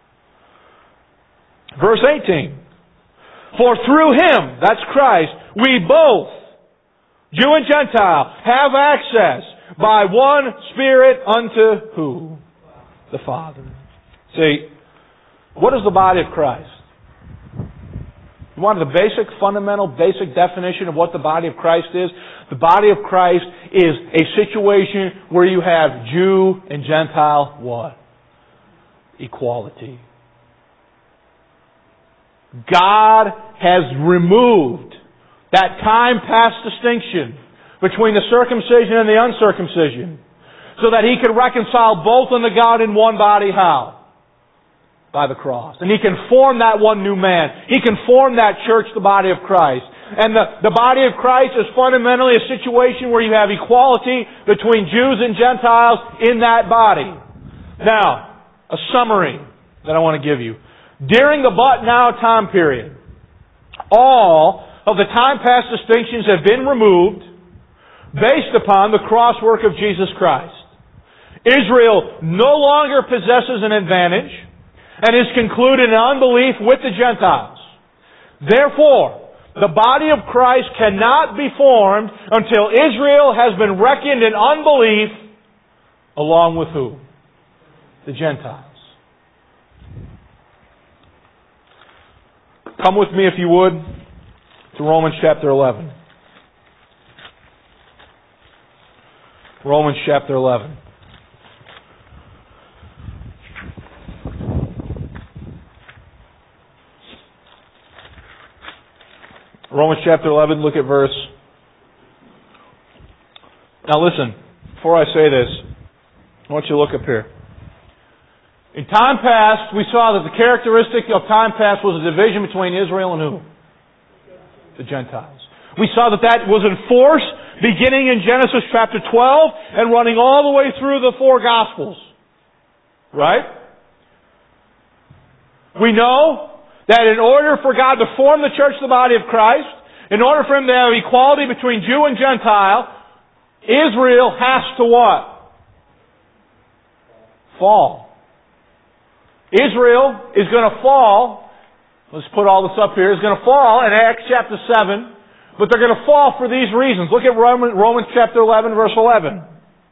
Verse eighteen. For through Him, that's Christ, we both, Jew and Gentile, have access by one Spirit unto who? The Father. See, what is the body of Christ? You want the basic, fundamental, basic definition of what the body of Christ is? The body of Christ is a situation where you have Jew and Gentile what? Equality. God has removed that time past distinction between the circumcision and the uncircumcision so that He could reconcile both unto God in one body. How? By the cross. And He can form that one new man. He can form that church, the body of Christ. And the, the body of Christ is fundamentally a situation where you have equality between Jews and Gentiles in that body. Now, a summary that I want to give you. During the but now time period, all of the time past distinctions have been removed based upon the cross work of Jesus Christ. Israel no longer possesses an advantage and is concluded in unbelief with the Gentiles. Therefore, the body of Christ cannot be formed until Israel has been reckoned in unbelief along with who? The Gentiles. Come with me, if you would, to Romans chapter eleven. Romans chapter eleven. Romans chapter eleven, look at verse. Now listen, before I say this, I want you to look up here. In time past, we saw that the characteristic of time past was a division between Israel and who? The Gentiles. We saw that that was in force beginning in Genesis chapter twelve and running all the way through the four Gospels. Right? We know that in order for God to form the church, the body of Christ, in order for Him to have equality between Jew and Gentile, Israel has to what? Fall. Israel is going to fall. Let's put all this up here. Is going to fall in Acts chapter seven. But they're going to fall for these reasons. Look at Romans, Romans chapter eleven, verse eleven.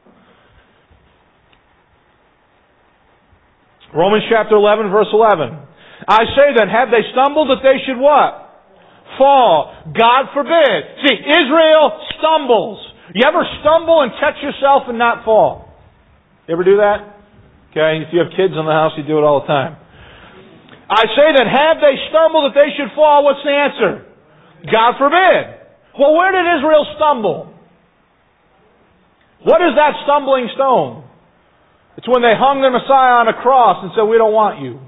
Romans chapter eleven, verse eleven. I say then, have they stumbled that they should what? Fall. God forbid. See, Israel stumbles. You ever stumble and catch yourself and not fall? You ever do that? Okay, if you have kids in the house, you do it all the time. I say then, have they stumbled that they should fall? What's the answer? God forbid. Well, where did Israel stumble? What is that stumbling stone? It's when they hung their Messiah on a cross and said, we don't want you.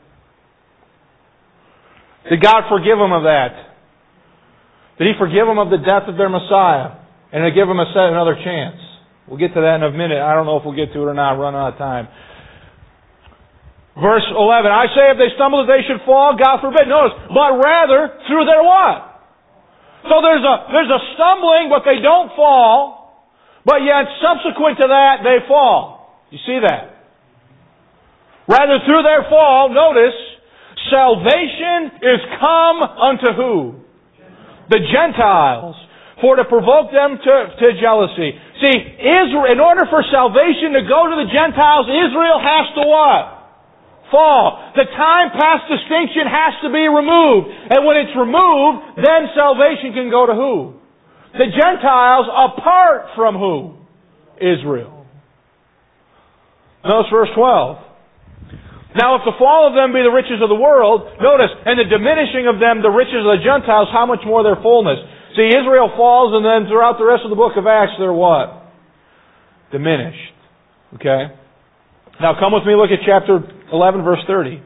Did God forgive them of that? Did He forgive them of the death of their Messiah? And to give them a set, another chance? We'll get to that in a minute. I don't know if we'll get to it or not. I'm running out of time. Verse eleven, I say if they stumble that they should fall, God forbid. Notice, but rather through their what? So there's a, there's a stumbling, but they don't fall. But yet subsequent to that, they fall. You see that? Rather through their fall, notice, salvation is come unto who? The Gentiles, for to provoke them to, to jealousy. See, Israel, in order for salvation to go to the Gentiles, Israel has to what? Fall. The time past distinction has to be removed. And when it's removed, then salvation can go to who? The Gentiles apart from who? Israel. Notice verse twelve. Now if the fall of them be the riches of the world, notice, and the diminishing of them the riches of the Gentiles, how much more their fullness? See, Israel falls, and then throughout the rest of the book of Acts, they're what? Diminished. Okay? Now come with me, look at chapter eleven, verse thirty.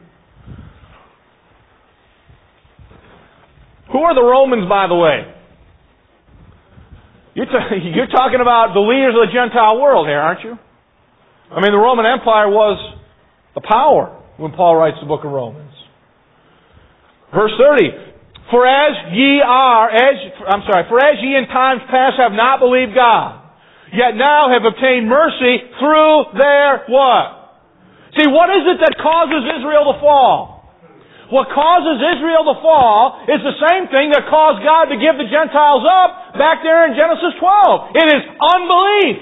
Who are the Romans, by the way? You're, t- you're talking about the leaders of the Gentile world here, aren't you? I mean, the Roman Empire was the power when Paul writes the book of Romans. Verse thirty. For as ye are, as, I'm sorry, for as ye in times past have not believed God, yet now have obtained mercy through their what? See, what is it that causes Israel to fall? What causes Israel to fall is the same thing that caused God to give the Gentiles up back there in Genesis twelve. It is unbelief.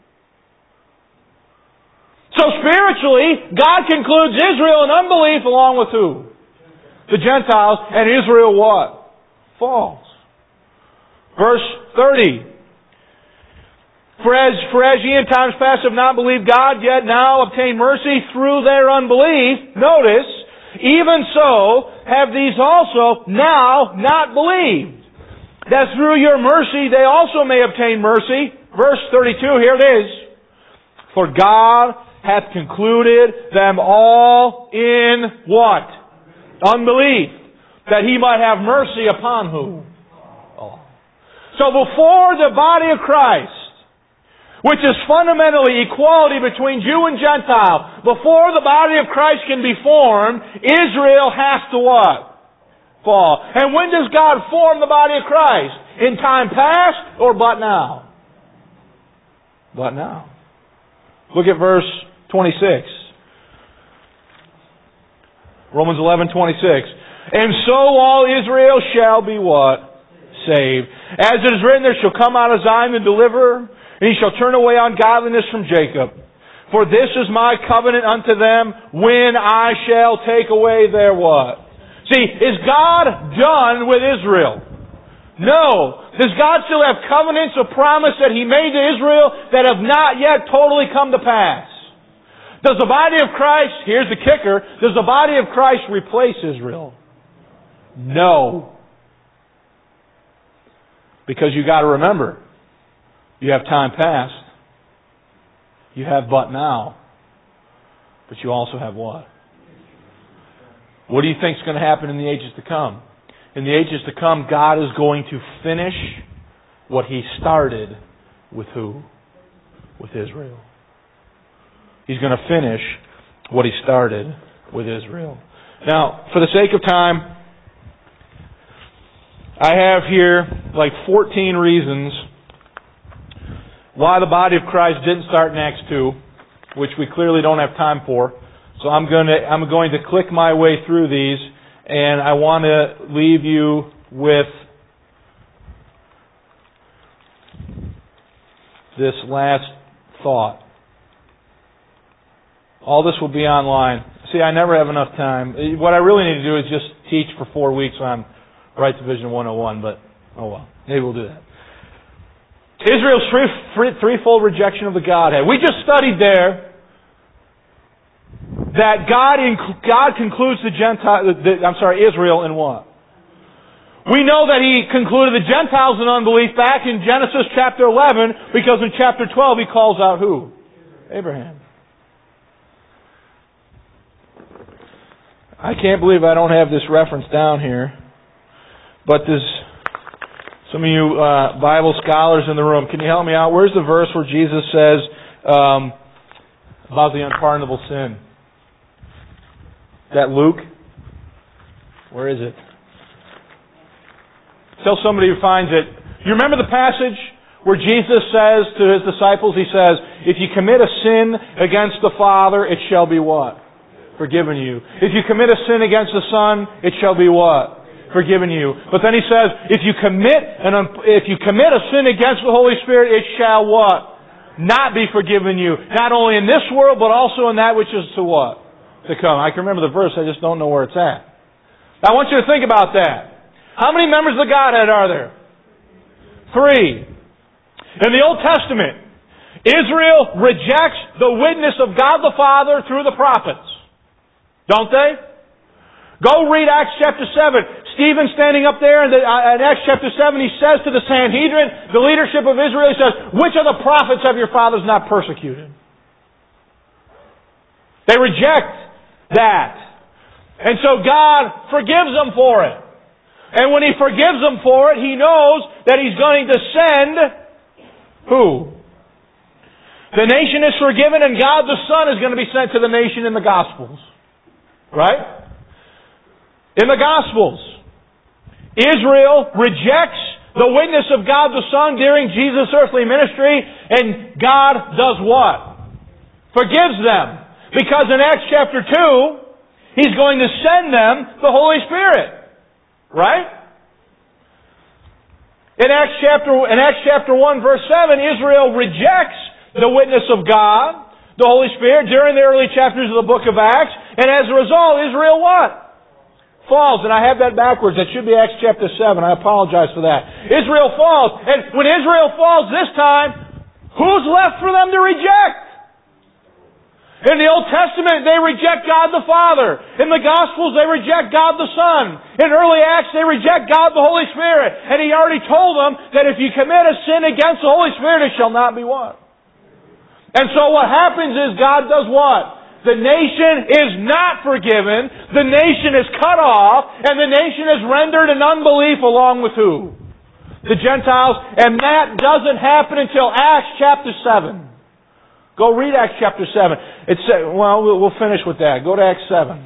So spiritually, God concludes Israel in unbelief along with who? The Gentiles, and Israel what? Falls. Verse thirty. For as, for as ye in times past have not believed God, yet now obtain mercy through their unbelief. Notice, even so have these also now not believed, that through your mercy they also may obtain mercy. Verse thirty-two, here it is. For God hath concluded them all in what? Unbelief, that He might have mercy upon who? All. So before the body of Christ, which is fundamentally equality between Jew and Gentile, before the body of Christ can be formed, Israel has to what? Fall. And when does God form the body of Christ? In time past or but now? But now. Look at verse twenty-six. Romans eleven twenty-six. And so all Israel shall be what? Saved. As it is written, there shall come out of Zion the deliverer, and he shall turn away ungodliness from Jacob. For this is my covenant unto them, when I shall take away their what? See, is God done with Israel? No. Does God still have covenants of promise that He made to Israel that have not yet totally come to pass? Does the body of Christ, here's the kicker, does the body of Christ replace Israel? No. Because you got to remember, you have time past, you have but now, but you also have what? What do you think is going to happen in the ages to come? In the ages to come, God is going to finish what He started with who? With Israel. He's going to finish what He started with Israel. Now, for the sake of time, I have here like fourteen reasons why the body of Christ didn't start in Acts two, which we clearly don't have time for. So I'm going to I'm going to click my way through these, and I want to leave you with this last thought. All this will be online. See, I never have enough time. What I really need to do is just teach for four weeks on Right Division one oh one, but oh well. Maybe we'll do that. Israel's three, three, threefold rejection of the Godhead. We just studied there that God God concludes the Gentile, the, I'm sorry, Israel in what? We know that He concluded the Gentiles in unbelief back in Genesis chapter eleven, because in chapter twelve He calls out who? Abraham. I can't believe I don't have this reference down here, but there's some of you uh, Bible scholars in the room. Can you help me out? Where's the verse where Jesus says um, about the unpardonable sin? Is that Luke? Where is it? Tell somebody who finds it. You remember the passage where Jesus says to His disciples, He says, if you commit a sin against the Father, it shall be what? Forgiven you. If you commit a sin against the Son, it shall be what? Forgiven you. But then He says, if you commit an un- if you commit a sin against the Holy Spirit, it shall what? Not be forgiven you. Not only in this world, but also in that which is to what? To come. I can remember the verse, I just don't know where it's at. I want you to think about that. How many members of the Godhead are there? Three. In the Old Testament, Israel rejects the witness of God the Father through the prophets. Don't they? Go read Acts chapter seven. Stephen standing up there in, the, uh, in Acts chapter seven, he says to the Sanhedrin, the leadership of Israel, he says, which of the prophets have your fathers not persecuted? They reject that. And so God forgives them for it. And when He forgives them for it, He knows that He's going to send who? The nation is forgiven, and God the Son is going to be sent to the nation in the Gospels. Right? In the Gospels, Israel rejects the witness of God the Son during Jesus' earthly ministry, and God does what? Forgives them. Because in Acts chapter two, He's going to send them the Holy Spirit. Right? In Acts chapter, in Acts chapter one, verse seven, Israel rejects the witness of God, the Holy Spirit, during the early chapters of the book of Acts. And as a result, Israel what? Falls. And I have that backwards. That should be Acts chapter seven. I apologize for that. Israel falls. And when Israel falls this time, who's left for them to reject? In the Old Testament, they reject God the Father. In the Gospels, they reject God the Son. In early Acts, they reject God the Holy Spirit. And He already told them that if you commit a sin against the Holy Spirit, it shall not be what? And so what happens is God does what? The nation is not forgiven, the nation is cut off, and the nation is rendered in unbelief along with who? The Gentiles. And that doesn't happen until Acts chapter seven. Go read Acts chapter seven. It's, well, we'll finish with that. Go to Acts seven.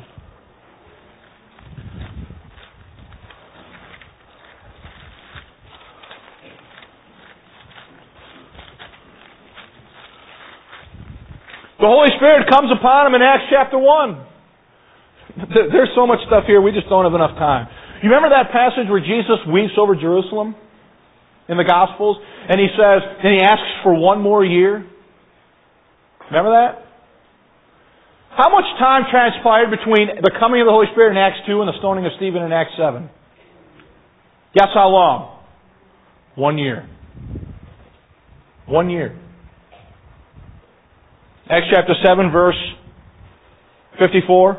The Holy Spirit comes upon them in Acts chapter one. There's so much stuff here, we just don't have enough time. You remember that passage where Jesus weeps over Jerusalem in the Gospels? And He says, and He asks for one more year. Remember that? How much time transpired between the coming of the Holy Spirit in Acts two and the stoning of Stephen in Acts seven? Guess how long? One year. One year. Acts chapter seven, verse fifty-four.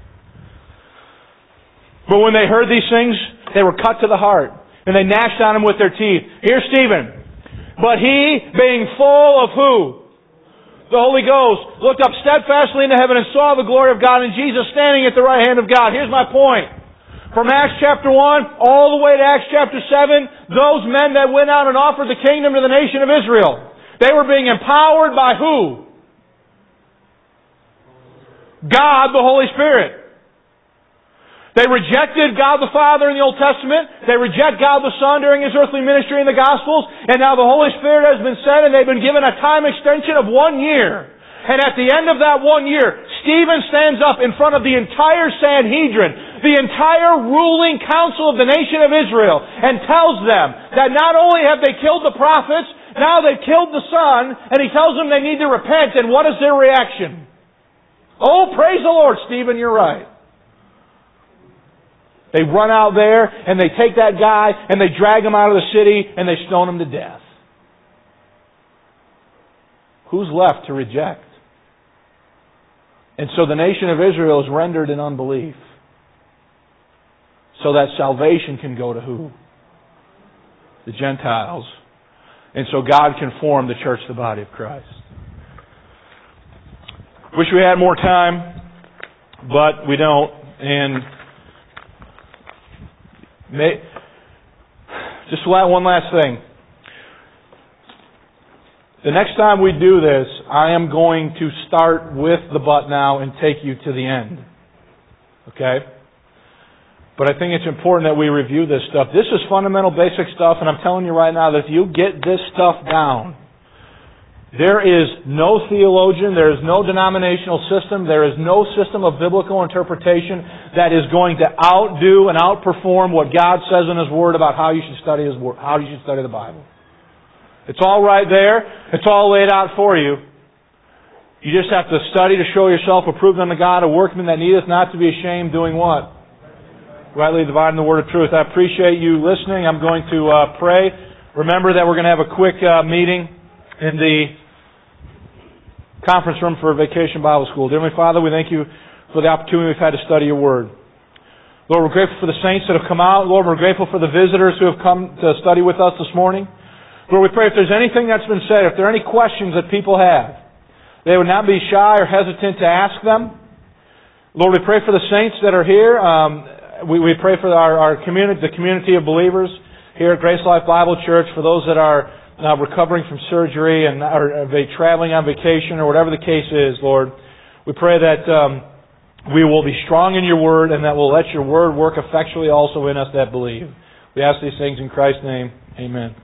But when they heard these things, they were cut to the heart, and they gnashed on him with their teeth. Here's Stephen. But he, being full of who? The Holy Ghost, looked up steadfastly into heaven and saw the glory of God and Jesus standing at the right hand of God. Here's my point. From Acts chapter one all the way to Acts chapter seven, those men that went out and offered the kingdom to the nation of Israel, they were being empowered by who? God, the Holy Spirit. They rejected God the Father in the Old Testament. They reject God the Son during His earthly ministry in the Gospels. And now the Holy Spirit has been sent and they've been given a time extension of one year. And at the end of that one year, Stephen stands up in front of the entire Sanhedrin, the entire ruling council of the nation of Israel, and tells them that not only have they killed the prophets, now they've killed the Son, and he tells them they need to repent. And what is their reaction? Oh, praise the Lord, Stephen, you're right. They run out there and they take that guy and they drag him out of the city and they stone him to death. Who's left to reject? And so the nation of Israel is rendered in unbelief. So that salvation can go to who? The Gentiles. And so God can form the church, the body of Christ. Wish we had more time, but we don't. And May, just one last thing. The next time we do this, I am going to start with the but now and take you to the end. Okay? But I think it's important that we review this stuff. This is fundamental, basic stuff, and I'm telling you right now that if you get this stuff down, there is no theologian, there is no denominational system, there is no system of biblical interpretation that is going to outdo and outperform what God says in His Word about how you should study His Word, how you should study the Bible. It's all right there. It's all laid out for you. You just have to study to show yourself approved unto God, a workman that needeth not to be ashamed, doing what? Rightly dividing the Word of truth. I appreciate you listening. I'm going to uh, pray. Remember that we're going to have a quick uh, meeting in the conference room for Vacation Bible School. Dear Heavenly Father, we thank You for the opportunity we've had to study Your Word. Lord, we're grateful for the saints that have come out. Lord, we're grateful for the visitors who have come to study with us this morning. Lord, we pray if there's anything that's been said, if there are any questions that people have, they would not be shy or hesitant to ask them. Lord, we pray for the saints that are here. Um, we, we pray for our, our community, the community of believers here at Grace Life Bible Church, for those that are uh, recovering from surgery and are traveling on vacation or whatever the case is, Lord. We pray that um, we will be strong in your word and that we'll let your word work effectually also in us that believe. We ask these things in Christ's name. Amen.